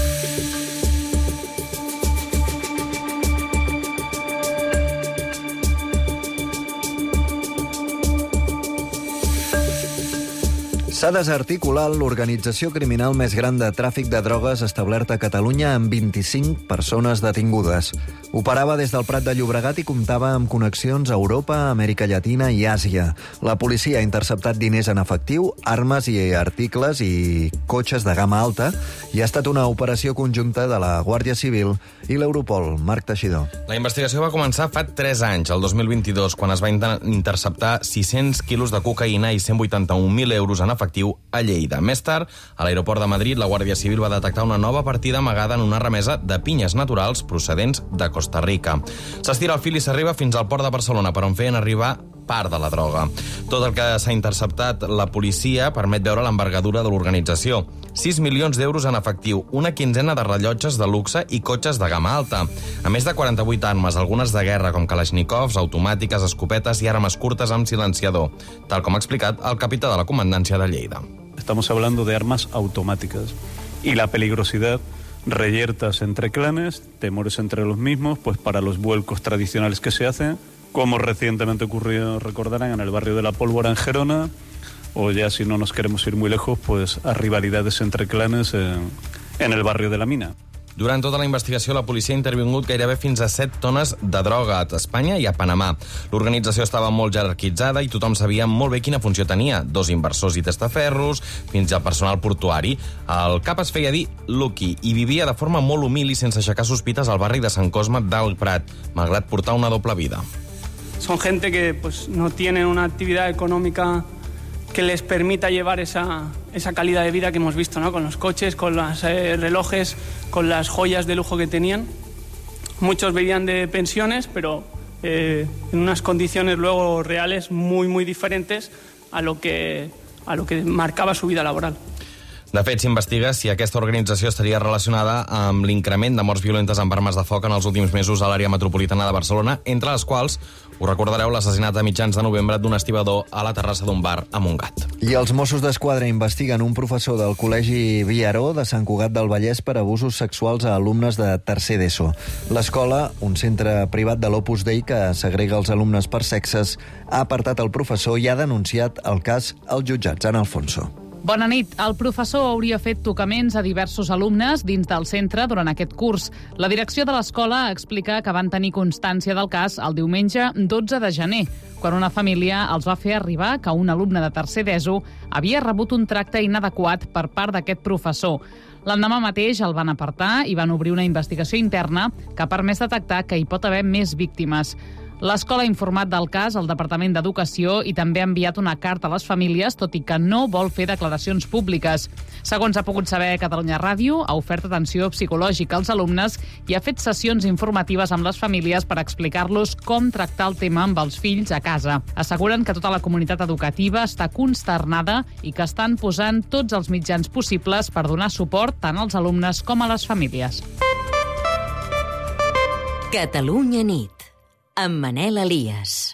S'ha desarticulat l'organització criminal més gran de tràfic de drogues establerta a Catalunya amb vint-i-cinc persones detingudes. Operava des del Prat de Llobregat i comptava amb connexions a Europa, Amèrica Llatina i Àsia. La policia ha interceptat diners en efectiu, armes i articles i cotxes de gamma alta i ha estat una operació conjunta de la Guàrdia Civil i l'Europol. Marc Teixidor. La investigació va començar fa tres anys, el dos mil vint-i-dos, quan es va inter interceptar sis-cents quilos de cocaïna i cent vuitanta-un mil euros en efectiu a Lleida. Més tard, a l'aeroport de Madrid, la Guàrdia Civil va detectar una nova partida amagada en una remesa de pinyes naturals procedents de Costa Rica. S'estira el fil i s'arriba fins al port de Barcelona, per on feien arribar part de la droga. Tot el que s'ha interceptat la policia permet veure l'envergadura de l'organització. sis milions d'euros en efectiu, una quinzena de rellotges de luxe i cotxes de gamma alta. A més de quaranta-vuit armes, algunes de guerra, com kalashnikovs, automàtiques, escopetes i armes curtes amb silenciador, tal com ha explicat el capità de la comandància de Lleida. Estamos hablando de armas automáticas y la peligrosidad, reyertas entre clanes, temores entre los mismos, pues para los vuelcos tradicionales que se hacen, como recientemente ocurrió, recordarán, en el barrio de la Pólvora en Gerona, o ya si no nos queremos ir muy lejos, pues a rivalidades entre clanes en, en el barrio de la Mina. Durant tota la investigació, la policia ha intervingut gairebé fins a set tones de droga a Espanya i a Panamà. L'organització estava molt jerarquitzada i tothom sabia molt bé quina funció tenia. Dos inversors i testaferros, fins al personal portuari. El cap es feia dir Lucky i vivia de forma molt humil i sense aixecar sospites al barri de Sant Cosme del Prat, malgrat portar una doble vida. Son gente que pues, no tienen una actividad económica que les permita llevar esa, esa calidad de vida que hemos visto, ¿no? Con los coches, con los eh, relojes, con las joyas de lujo que tenían. Muchos vivían de pensiones, pero eh, en unas condiciones luego reales muy, muy diferentes a lo que, a lo que marcaba su vida laboral. De fet, s'investiga si aquesta organització estaria relacionada amb l'increment de morts violentes amb armes de foc en els últims mesos a l'àrea metropolitana de Barcelona, entre les quals, us recordareu, l'assassinat a mitjans de novembre d'un estibador a la terrassa d'un bar a Montgat. I els Mossos d'Esquadra investiguen un professor del Col·legi Viaró de Sant Cugat del Vallès per abusos sexuals a alumnes de tercer d'ESO. L'escola, un centre privat de l'Opus Dei que segrega els alumnes per sexes, ha apartat el professor i ha denunciat el cas als jutjats. Ana Alfonso. Bona nit. El professor hauria fet tocaments a diversos alumnes dins del centre durant aquest curs. La direcció de l'escola explica que van tenir constància del cas el diumenge dotze de gener, quan una família els va fer arribar que un alumne de tercer d'ESO havia rebut un tracte inadequat per part d'aquest professor. L'endemà mateix el van apartar i van obrir una investigació interna que ha permès detectar que hi pot haver més víctimes. L'escola ha informat del cas al Departament d'Educació i també ha enviat una carta a les famílies, tot i que no vol fer declaracions públiques. Segons ha pogut saber Catalunya Ràdio, ha ofert atenció psicològica als alumnes i ha fet sessions informatives amb les famílies per explicar-los com tractar el tema amb els fills a casa. Asseguren que tota la comunitat educativa està consternada i que estan posant tots els mitjans possibles per donar suport tant als alumnes com a les famílies. Catalunya nit, amb Manel Elias.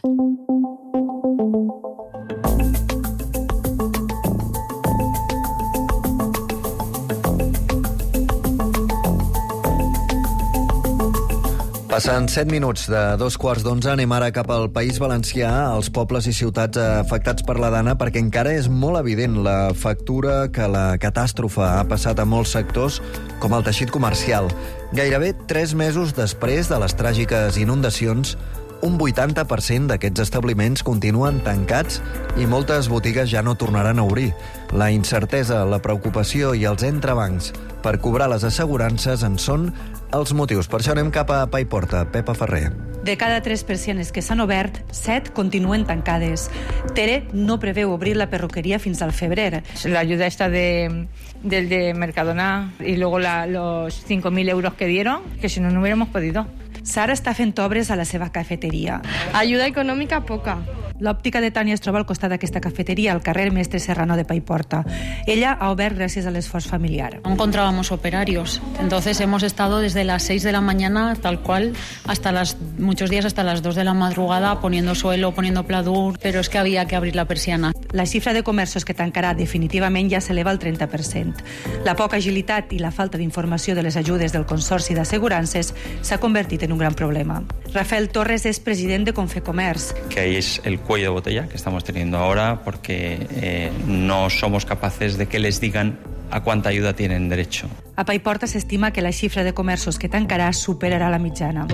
Passant set minuts de dos quarts d'onze, anem ara cap al País Valencià, als pobles i ciutats afectats per la Dana, perquè encara és molt evident la factura que la catàstrofe ha passat a molts sectors, com el teixit comercial. Gairebé tres mesos després de les tràgiques inundacions, un vuitanta per cent d'aquests establiments continuen tancats i moltes botigues ja no tornaran a obrir. La incertesa, la preocupació i els entrebancs per cobrar les assegurances en són els motius. Per això anem cap a Paiporta. Pepa Ferrer. De cada tres persianes que s'han obert, set continuen tancades. Tere no preveu obrir la perruqueria fins al febrer. La ayuda esta de, del de Mercadona y luego la, los cinco mil euros que dieron, que si no, no hubiéramos podido. Sara està fent obres a la seva cafeteria. Ayuda econòmica poca. L'òptica de Tània es troba al costat d'aquesta cafeteria, al carrer Mestre Serrano de Paiporta. Ella ha obert gràcies a l'esforç familiar. No encontrábamos operarios, entonces hemos estado desde las seis de la mañana, tal cual, hasta las, muchos días hasta las dos de la madrugada, poniendo suelo, poniendo pladur, pero es que había que abrir la persiana. La xifra de comerços que tancarà definitivament ja s'eleva al trenta per cent. La poca agilitat i la falta d'informació de les ajudes del Consorci d'Assegurances s'ha convertit en un gran problema. Rafael Torres és president de Confecomerç. Que ahí es el cuello de botella que estamos teniendo ahora porque eh, no somos capaces de que les digan a cuánta ayuda tienen derecho. A Paiporta s'estima que la xifra de comerços que tancarà superarà la mitjana.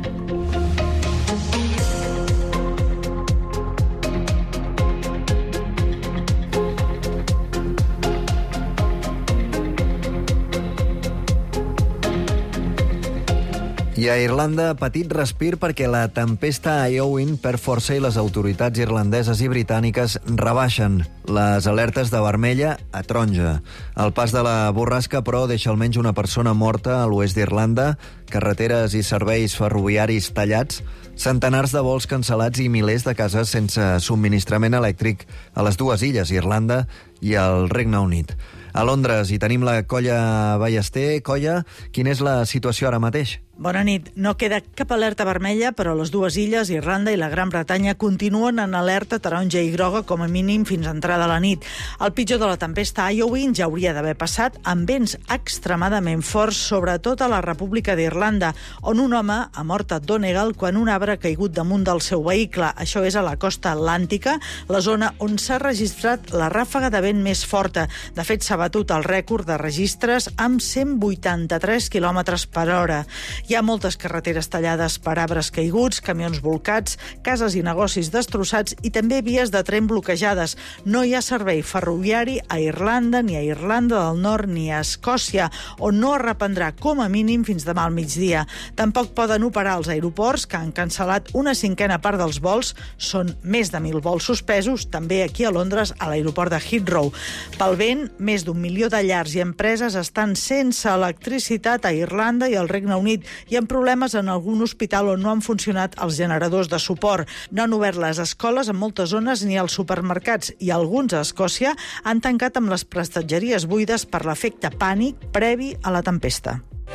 I a Irlanda, petit respir perquè la tempesta Eowyn perd força i les autoritats irlandeses i britàniques rebaixen les alertes de vermella a taronja. El pas de la borrasca, però, deixa almenys una persona morta a l'oest d'Irlanda, carreteres i serveis ferroviaris tallats, centenars de vols cancel·lats i milers de cases sense subministrament elèctric a les dues illes, Irlanda i el Regne Unit. A Londres hi tenim la Colla Ballester. Colla, quina és la situació ara mateix? Bona nit. No queda cap alerta vermella, però les dues illes, Irlanda i la Gran Bretanya, continuen en alerta taronja i groga com a mínim fins a entrada a la nit. El pitjor de la tempesta Iowyn ja hauria d'haver passat amb vents extremadament forts, sobretot a la República d'Irlanda, on un home ha mort a Donegal quan un arbre ha caigut damunt del seu vehicle. Això és a la costa atlàntica, la zona on s'ha registrat la ràfaga de vent més forta. De fet, s'ha batut el rècord de registres amb cent vuitanta-tres quilòmetres per hora. Hi ha moltes carreteres tallades per arbres caiguts, camions volcats, cases i negocis destrossats i també vies de tren bloquejades. No hi ha servei ferroviari a Irlanda, ni a Irlanda del Nord, ni a Escòcia, on no es reprendrà com a mínim fins demà al migdia. Tampoc poden operar els aeroports, que han cancel·lat una cinquena part dels vols. Són més de mil vols suspesos, també aquí a Londres, a l'aeroport de Heathrow. Pel vent, més d'un milió de llars i empreses estan sense electricitat a Irlanda i al Regne Unit. Hi ha problemes en algun hospital on no han funcionat els generadors de suport. No han obert les escoles en moltes zones ni els supermercats, i alguns a Escòcia han tancat amb les prestatgeries buides per l'efecte pànic previ a la tempesta.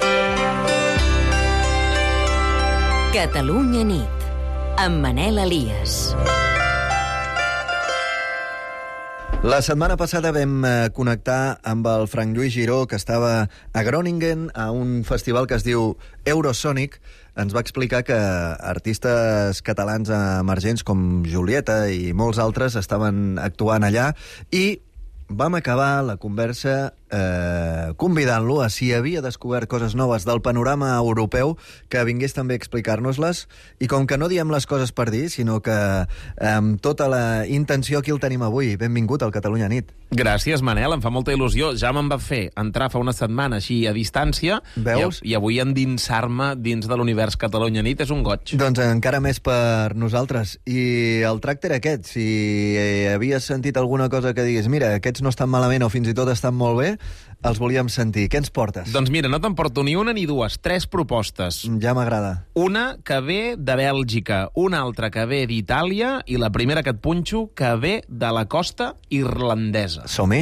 Catalunya nit, amb Manel Elias. La setmana passada vam connectar amb el Frank Lluís Giró, que estava a Groningen, a un festival que es diu Eurosonic. Ens va explicar que artistes catalans emergents com Julieta i molts altres estaven actuant allà, i vam acabar la conversa eh, convidant-lo a si havia descobert coses noves del panorama europeu, que vingués també a explicar-nos-les, i com que no diem les coses per dir, sinó que amb tota la intenció aquí el tenim avui. Benvingut al Catalunya Nit. Gràcies, Manel, em fa molta il·lusió. Ja me'n va fer entrar fa una setmana així a distància. Veus? I, i avui endinsar-me dins de l'univers Catalunya Nit és un goig. Doncs encara més per nosaltres. I el tracte era aquest. Si havies sentit alguna cosa que diguis, mira, aquests no estan malament o fins i tot estan molt bé, els volíem sentir. Què ens portes? Doncs mira, no te'n porto ni una ni dues, tres propostes. Ja m'agrada. Una que ve de Bèlgica, una altra que ve d'Itàlia i la primera que et punxo que ve de la costa irlandesa. Som-hi.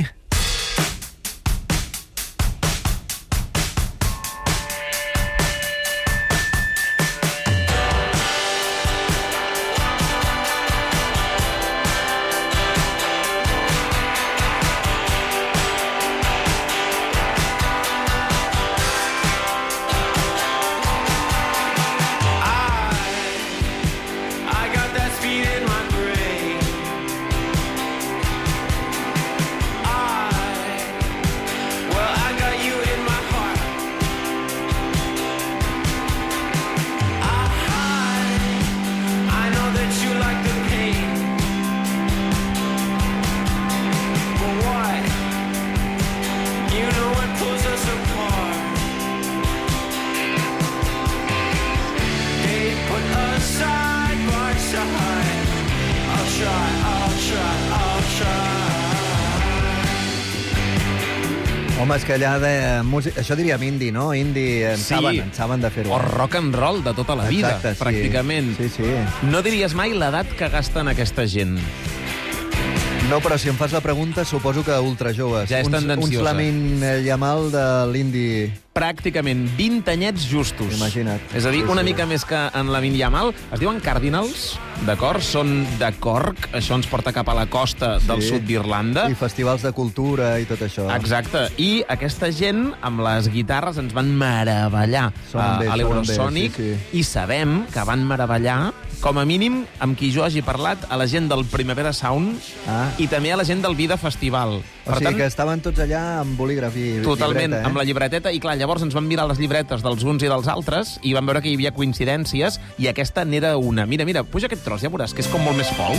Home, és que allà de música... Això diríem indie, no? Indie, en Sí. saben, en saben de fer-ho. O rock and roll de tota la vida, Exacte, sí. pràcticament. Sí, sí. No diries mai l'edat que gasten aquesta gent. No, però si em fas la pregunta, suposo que ultrajoves. Ja és Un tendenciosa. Lamin Yamal de l'indie... Pràcticament vint anyets justos. Imagina't. És a dir, Sí, una sí. mica més que en Lamin Yamal. Es diuen Cardinals, d'acord? Són de Cork, això ens porta cap a la costa del Sí. sud d'Irlanda. I festivals de cultura i tot això. Exacte. I aquesta gent, amb les guitarres, ens van meravellar Sonen bé, a, a sonen l'Eurosonic, bé, sí, i sabem que van meravellar, com a mínim, amb qui jo hagi parlat, a la gent del Primavera Sound Ah. i també a la gent del Vida Festival. O sigui que estaven tots allà amb bolígraf i Totalment, llibreta, eh? amb la llibreteta, i clar, llavors ens van mirar les llibretes dels uns i dels altres i van veure que hi havia coincidències, i aquesta n'era una. Mira, mira, puja aquest tros, ja veuràs que és com molt més folk.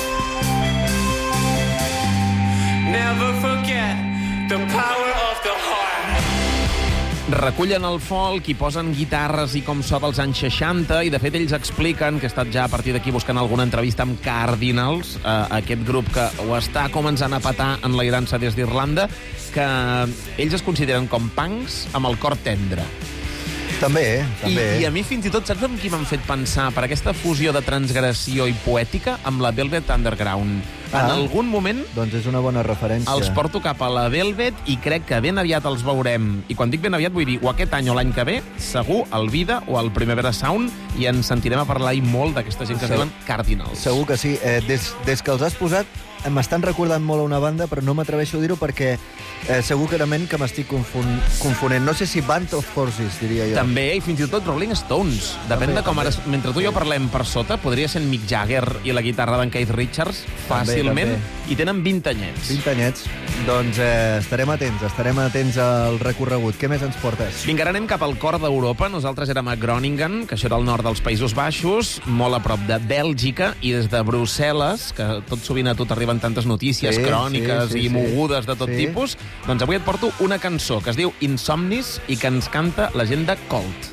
Never forget the power of the heart. Recullen el folk i posen guitarres i com so dels anys seixanta, i de fet ells expliquen, que he estat ja a partir d'aquí buscant alguna entrevista amb Cardinals, eh, aquest grup que ho està començant a petar en la dansa des d'Irlanda, que ells es consideren com punks amb el cor tendre. També, també. I, I a mi fins i tot, saps amb qui m'han fet pensar? Per aquesta fusió de transgressió i poètica amb la Velvet Underground. En Ah. algun moment Doncs és una bona referència. els porto cap a la Velvet i crec que ben aviat els veurem. I quan dic ben aviat vull dir o aquest any o l'any que ve, segur al Vida o al Primavera Sound, i ens sentirem a parlar i molt d'aquesta gent que es Segur. diuen Cardinals. Segur que sí. Eh, des, des que els has posat m'estan recordant molt a una banda, però no m'atreveixo a dir-ho perquè eh, segurament que m'estic confon confonent. No sé si Band of Horses, diria jo. També, i fins i tot Rolling Stones. Depèn També, de com també. ara... Mentre tu i jo parlem per sota, podria ser en Mick Jagger i la guitarra d'en Keith Richards fàcilment, també. i tenen vint anyets. vint anyets. Doncs eh, estarem atents, estarem atents al recorregut. Què més ens portes? Vinga, ara anem cap al cor d'Europa. Nosaltres érem a Groningen, que això era al nord dels Països Baixos, molt a prop de Bèlgica, i des de Brussel·les, que tot sovint a tu t'arriben tantes notícies, Sí, cròniques sí, sí, i sí. mogudes de tot Sí. tipus, doncs avui et porto una cançó que es diu Insomnis i que ens canta la gent de Colt.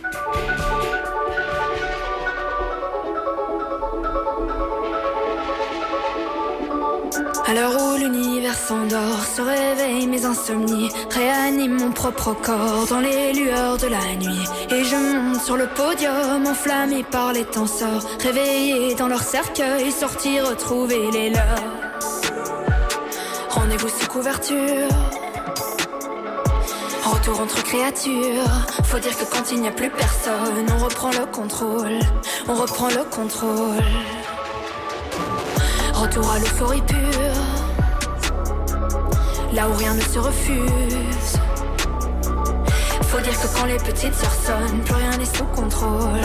À l'heure où l'univers s'endort, se réveillent mes insomnies, réanime mon propre corps dans les lueurs de la nuit. Et je monte sur le podium, enflammé par les tenseurs, réveillé dans leur cercueil, sorti retrouver les leurs. Rendez-vous sous couverture, retour entre créatures. Faut dire que quand il n'y a plus personne, on reprend le contrôle, on reprend le contrôle. Retour à l'euphorie pure, là où rien ne se refuse. Faut dire que quand les petites sœurs sonnent, plus rien n'est sous contrôle.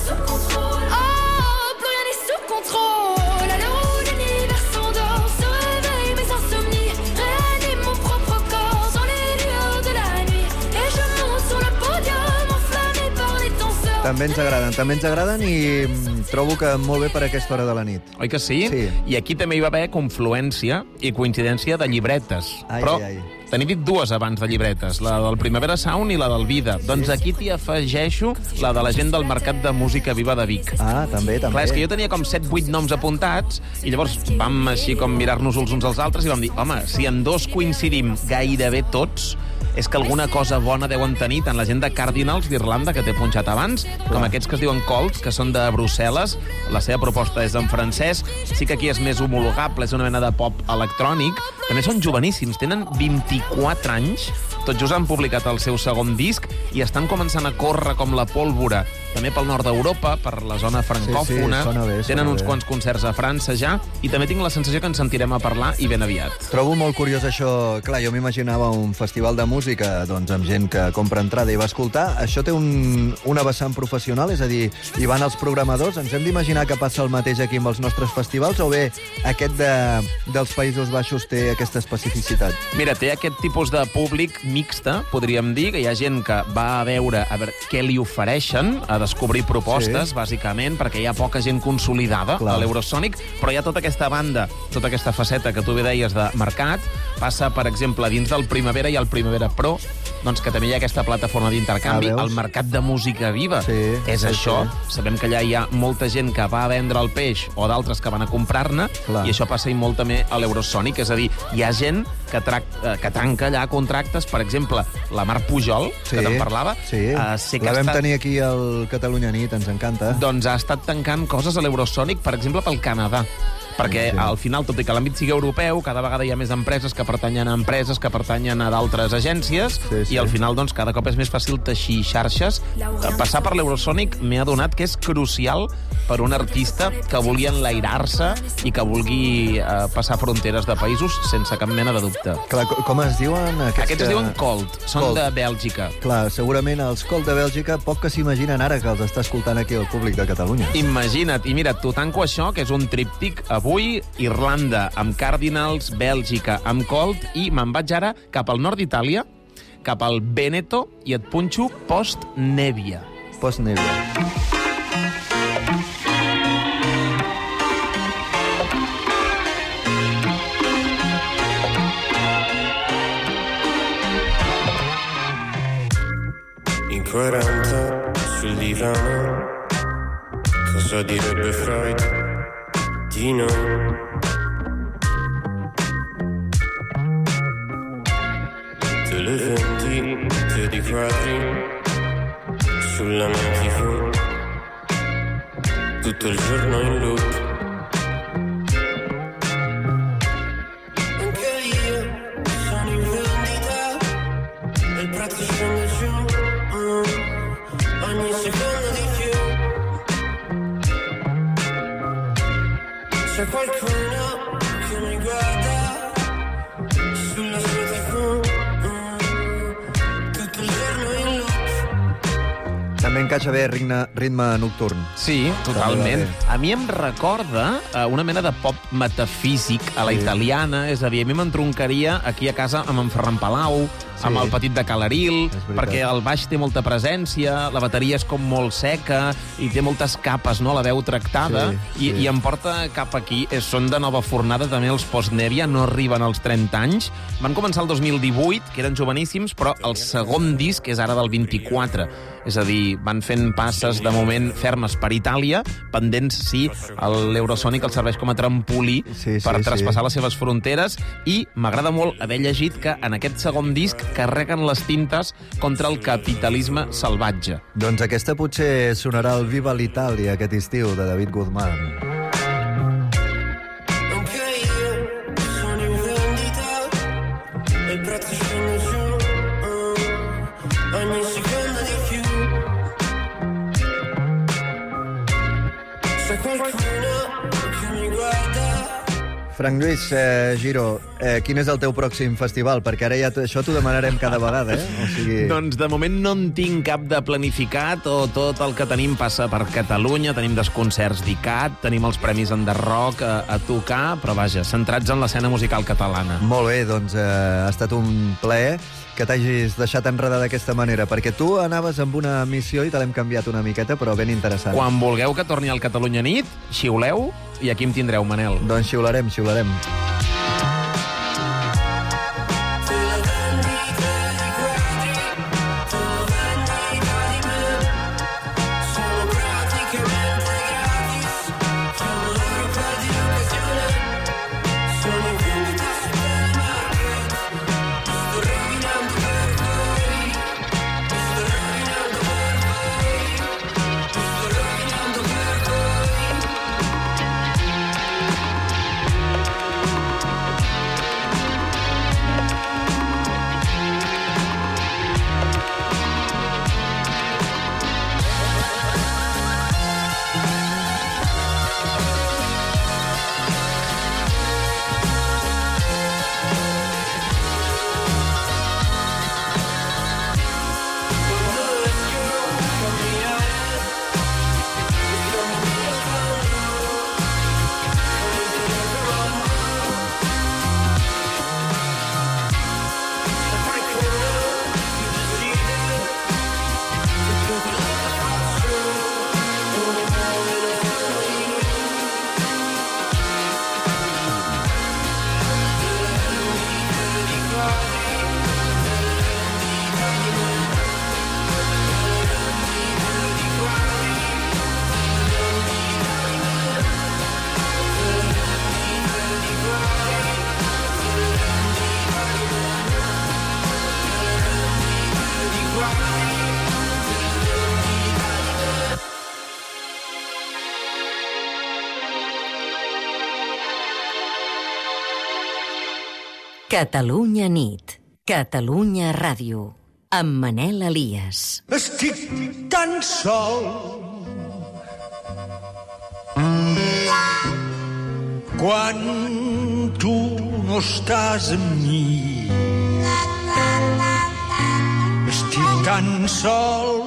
Oh, plus rien n'est sous contrôle. À l'heure où l'univers s'endort, se réveillent mes insomnies, réanime mon propre corps dans les lueurs de la nuit. Et je monte sur le podium, enflammé par les tenseurs. També ens agraden, també ens agraden i mm, trobo que molt bé per aquesta hora de la nit. Oi que sí? Sí. I aquí també hi va haver confluència i coincidència de llibretes. Ai, Però ai, ai. t'he dit dues abans de llibretes, la del Primavera Sound i la del Vida. Doncs aquí t'hi afegeixo la de la gent del Mercat de Música Viva de Vic. Ah, també, també. Clar, és que jo tenia com set vuit noms apuntats i llavors vam així com mirar-nos els uns als altres i vam dir, home, si en dos coincidim gairebé tots, és que alguna cosa bona deuen tenir tant la gent de Cardinals d'Irlanda, que t'he punxat abans, com aquests que es diuen Colts, que són de Brussel·les. La seva proposta és en francès. Sí que aquí és més homologable, és una mena de pop electrònic. També són joveníssims, tenen vint-i-quatre anys. Tot just han publicat el seu segon disc i estan començant a córrer com la pólvora, també pel nord d'Europa, per la zona francòfona. Sí, sí, sona bé, sona Tenen uns bé. quants concerts a França ja, i també tinc la sensació que ens sentirem a parlar i ben aviat. Trobo molt curiós això. Clar, jo m'imaginava un festival de música doncs, amb gent que compra entrada i va escoltar. Això té un, una vessant professional, és a dir, hi van els programadors. Ens hem d'imaginar que passa el mateix aquí amb els nostres festivals o bé aquest de, dels Països Baixos té aquesta especificitat? Mira, té aquest tipus de públic mixta, podríem dir, que hi ha gent que va a veure a veure què li ofereixen, a descobrir propostes, sí. bàsicament, perquè hi ha poca gent consolidada Clar. a l'Eurosonic, però hi ha tota aquesta banda, tota aquesta faceta que tu bé deies de mercat, passa, per exemple, dins del Primavera i el Primavera Pro, doncs que també hi ha aquesta plataforma d'intercanvi, Ah, veus? el mercat de música viva. Sí, és sí, això, sí. sabem que allà hi ha molta gent que va a vendre el peix o d'altres que van a comprar-ne, Clar. i això passa i molt també a l'Eurosonic, és a dir, hi ha gent que, tracta, que tanca allà contractes, per exemple, la Mar Pujol, Sí, que te'n parlava, sí. eh, sé que La ha vam estat, tenir aquí al Catalunya Nit, ens encanta. doncs ha estat tancant coses a l'Eurosonic, per exemple, pel Canadà. Perquè Sí. al final, tot i que l'àmbit sigui europeu, cada vegada hi ha més empreses que pertanyen a empreses que pertanyen a d'altres agències, Sí, sí. i al final, doncs, cada cop és més fàcil teixir xarxes. Passar per l'Eurosonic m'he adonat que és crucial per un artista que vulgui enlairar-se i que vulgui eh, passar fronteres de països sense cap mena de dubte. Clar, co- com es diuen? Aquests, Aquests es diuen Colt, són Colt. de Bèlgica. Clar, segurament els Colt de Bèlgica poc que s'imaginen ara que els està escoltant aquí el públic de Catalunya. Imagina't, i mira, t'ho tanco això, que és un tríptic avui, Irlanda amb Cardinals, Bèlgica amb Colt, i me'n vaig ara cap al nord d'Itàlia, cap al Vèneto, i et punxo Post-Nevia. Post-Nevia. In quaranta sul divano, cosa direbbe Freud di noi? Te le venti, te di quadri sulla mia tivù, tutto il giorno in loop. ogni secondo di più. C'è qualcuno che mi guarda sulla sua tivù, tutto il giorno in loop. També encaixa bé ritme, ritme nocturn. Sí, totalment. A mi em recorda uh, una mena de pop metafísic a la sí. italiana, és a dir, a mi m'entroncaria aquí a casa amb en Ferran Palau, sí. amb el Petit de Calaril, perquè el baix té molta presència, la bateria és com molt seca i té moltes capes, no?, la veu tractada, sí, i, sí. i em porta cap aquí. És, són de nova fornada, també els Postnevia, no arriben als trenta anys. Van començar el dos mil divuit, que eren joveníssims, però el segon disc és ara del vint-i-quatre. És a dir, van fent passes de moment fermes per Itàlia, pendents, sí, l'Eurosonic els serveix com a trampolí sí, sí, per traspassar sí. les seves fronteres, i m'agrada molt haver llegit que en aquest segon disc carreguen les tintes contra el capitalisme salvatge. Doncs aquesta potser sonarà al Viva l'Itàlia aquest estiu, de David Guzmán. Anche io sono in vendita e il prezzo scende giù, ogni secondo di più. C'è qualcuno che mi guarda. Frank Lluís, eh, Giro, eh, quin és el teu pròxim festival? Perquè ara ja això t'ho demanarem cada vegada, eh? O sigui... Doncs de moment no en tinc cap de planificat, o tot el que tenim passa per Catalunya, tenim dos concerts d'I C A T, tenim els Premis Under Rock a, a tocar, però vaja, centrats en l'escena musical catalana. Molt bé, doncs eh, ha estat un plaer que t'hagis deixat enredar d'aquesta manera, perquè tu anaves amb una missió i te l'hem canviat una miqueta, però ben interessant. Quan vulgueu que torni al Catalunya Nit, xiuleu i aquí em tindreu, Manel. Doncs xiularem, xiularem. Catalunya Nit. Catalunya Ràdio. Amb Manel Elias. Estic tan sol quan tu no estàs amb mi. Estic tan sol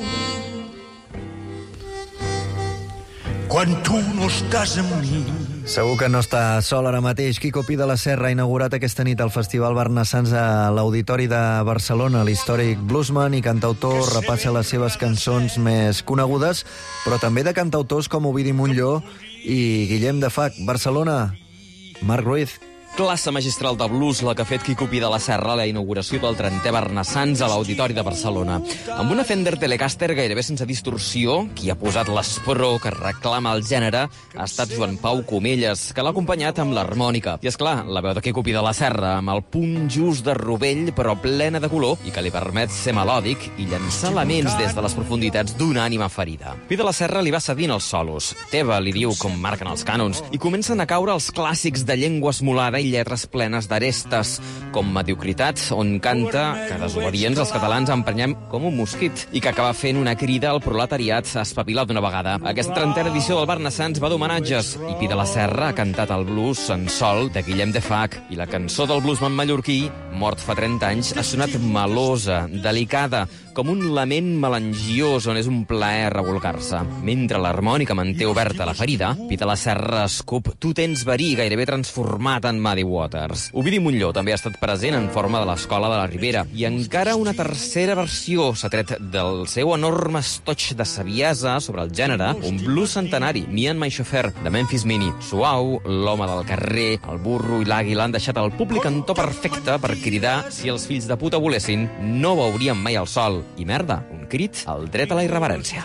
quan tu no estàs amb mi. Segur que no està sol ara mateix. Quico Pi de la Serra ha inaugurat aquesta nit el Festival Barnassans a l'Auditori de Barcelona. L'històric bluesman i cantautor repassa les seves cançons més conegudes, però també de cantautors com Ovidi Montllor i Guillem de Fac. Barcelona, Marc Ruiz. Classe magistral de blues la que ha fet Quico Pi de la Serra a la inauguració del trentè Barnassans a l'Auditori de Barcelona. Amb una Fender Telecaster gairebé sense distorsió, qui ha posat l'espró que reclama el gènere ha estat Joan Pau Comelles, que l'ha acompanyat amb l'harmònica. I és clar, la veu de Quico Pi de la Serra, amb el punt just de rovell però plena de color i que li permet ser melòdic i llançar laments des de les profunditats d'una ànima ferida. Pi de la Serra li va cedint els solos. Teva, li diu, com marquen els cànons, i comencen a caure els clàssics de llengua esmolada i lletres plenes d'arestes, com mediocritat, on canta que desobedients els catalans emprenyem com un mosquit i que acaba fent una crida al proletariat a espavilar d'una vegada. Aquesta trentena edició del Barnassans va d'homenatges i Pi de la Serra ha cantat el blues en sol de Guillem de Fac i la cançó del bluesman mallorquí, mort fa trenta anys, ha sonat melosa, delicada, com un lament melangiós on és un plaer revolcar-se. Mentre l'harmònica manté oberta la ferida, Pi de la Serra escup "Tu tens verí", gairebé transformat en Muddy Waters. Ovidi Montllor també ha estat present en forma de l'Escola de la Ribera i encara una tercera versió s'ha tret del seu enorme estoig de saviesa sobre el gènere, un blues centenari, Me and My Chauffeur, de Memphis Mini. Suau, l'home del carrer, el burro i l'àguila han deixat el públic en to perfecte per cridar si els fills de puta volessin, no veurien mai el sol. I merda, un crit al dret a la irreverència.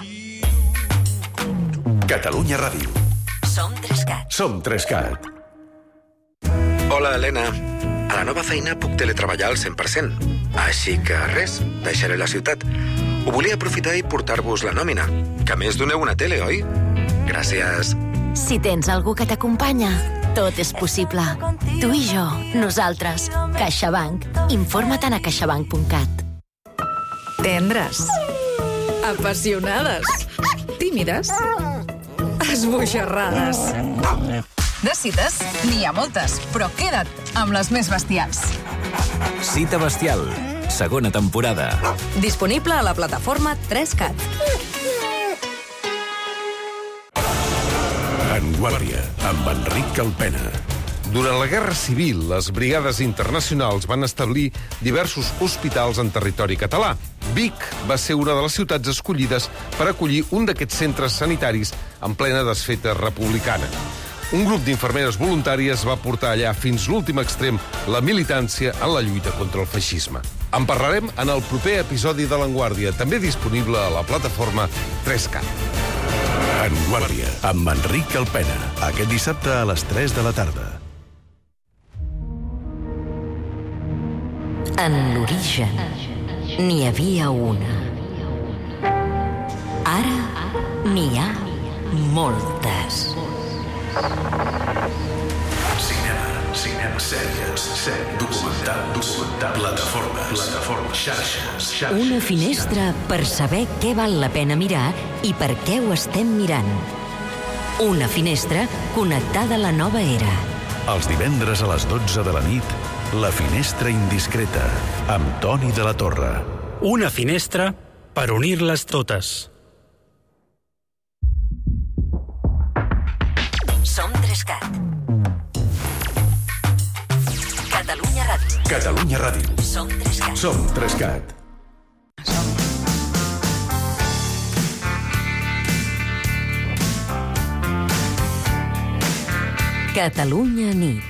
Catalunya Ràdio. Som Trescat. Som Trescat. Hola, Helena. A la nova feina puc teletreballar al cent per cent. Així que res, deixaré la ciutat. Ho volia aprofitar i portar-vos la nòmina. Que a més doneu una tele, oi? Gràcies. Si tens algú que t'acompanya, tot és possible. Tu i jo, nosaltres. CaixaBank. Informa't a caixabank punt cat. Tendres. Apassionades. Tímides. Esbojarrades. De cites, n'hi ha moltes, però queda't amb les més bestials. Cita bestial, segona temporada. Disponible a la plataforma Trescat. En Guàrdia, amb Enric Calpena. Durant la Guerra Civil, les brigades internacionals van establir diversos hospitals en territori català. Vic va ser una de les ciutats escollides per acollir un d'aquests centres sanitaris en plena desfeta republicana. Un grup d'infermeres voluntàries va portar allà fins l'últim extrem la militància en la lluita contra el feixisme. En parlarem en el proper episodi de l'Enguàrdia, també disponible a la plataforma Trescat. En Guàrdia, amb Enric Calpena. Aquest dissabte a les tres de la tarda. En l'origen n'hi havia una. Ara n'hi ha moltes. Cinema, cinema, sèries, sèries, documental, documental, plataformes, plataformes, xarxes, xarxes. Una finestra per saber què val la pena mirar i per què ho estem mirant. Una finestra connectada a la nova era. Els divendres a les dotze de la nit, La finestra indiscreta, amb Toni de la Torre. Una finestra per unir-les totes. Som Trescat. Catalunya Ràdio. Catalunya Ràdio. Som Trescat. Som Trescat. Catalunya nit.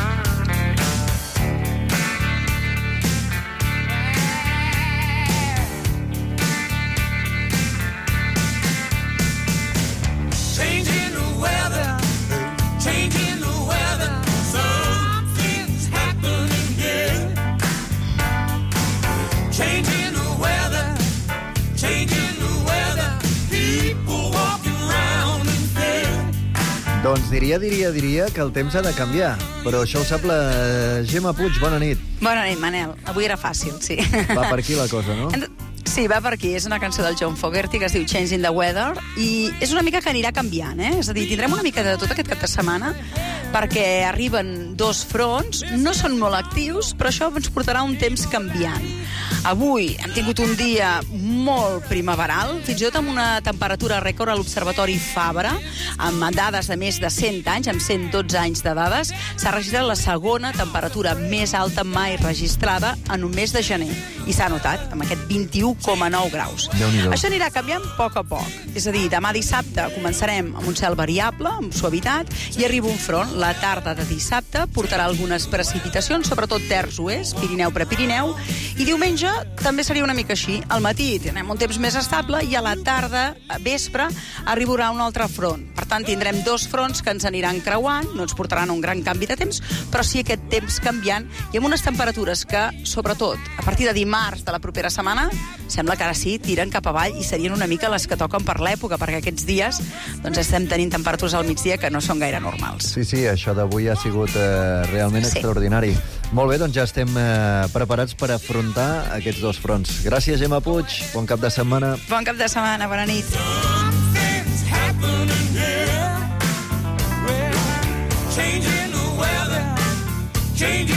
Doncs diria, diria, diria que el temps ha de canviar. Però això ho sap la Gemma Puig. Bona nit. Bona nit, Manel. Avui era fàcil, sí. Va per aquí la cosa, no? Sí, va per aquí. És una cançó del John Fogerty que es diu Changing the Weather i és una mica que anirà canviant, eh? És a dir, tindrem una mica de tot aquest cap de setmana perquè arriben dos fronts, no són molt actius, però això ens portarà un temps canviant. Avui hem tingut un dia molt primaveral, fins i tot amb una temperatura rècord a l'Observatori Fabra, amb dades de més de cent anys, amb cent dotze anys de dades, s'ha registrat la segona temperatura més alta mai registrada en un mes de gener. I s'ha notat, amb aquest vint-i-u coma nou graus. Això anirà canviant a poc a poc. És a dir, demà dissabte començarem amb un cel variable, amb suavitat, i arriba un front. La tarda de dissabte portarà algunes precipitacions, sobretot terç oest, Pirineu Prepirineu, i diumenge també seria una mica així. Al matí tindrem un temps més estable i a la tarda, a vespre, arribarà un altre front. Per tant, tindrem dos fronts que ens aniran creuant, no ens portaran un gran canvi de temps, però sí aquest temps canviant i amb unes temperatures que, sobretot, a partir de dimarts març de la propera setmana, sembla que ara sí, tiren cap avall i serien una mica les que toquen per l'època, perquè aquests dies doncs, estem tenint temperatures al migdia que no són gaire normals. Sí, sí, això d'avui ha sigut eh, realment Sí. extraordinari. Molt bé, doncs ja estem eh, preparats per afrontar aquests dos fronts. Gràcies, Gemma Puig. Bon cap de setmana. Bon cap de setmana, bona nit. Changing the weather, changing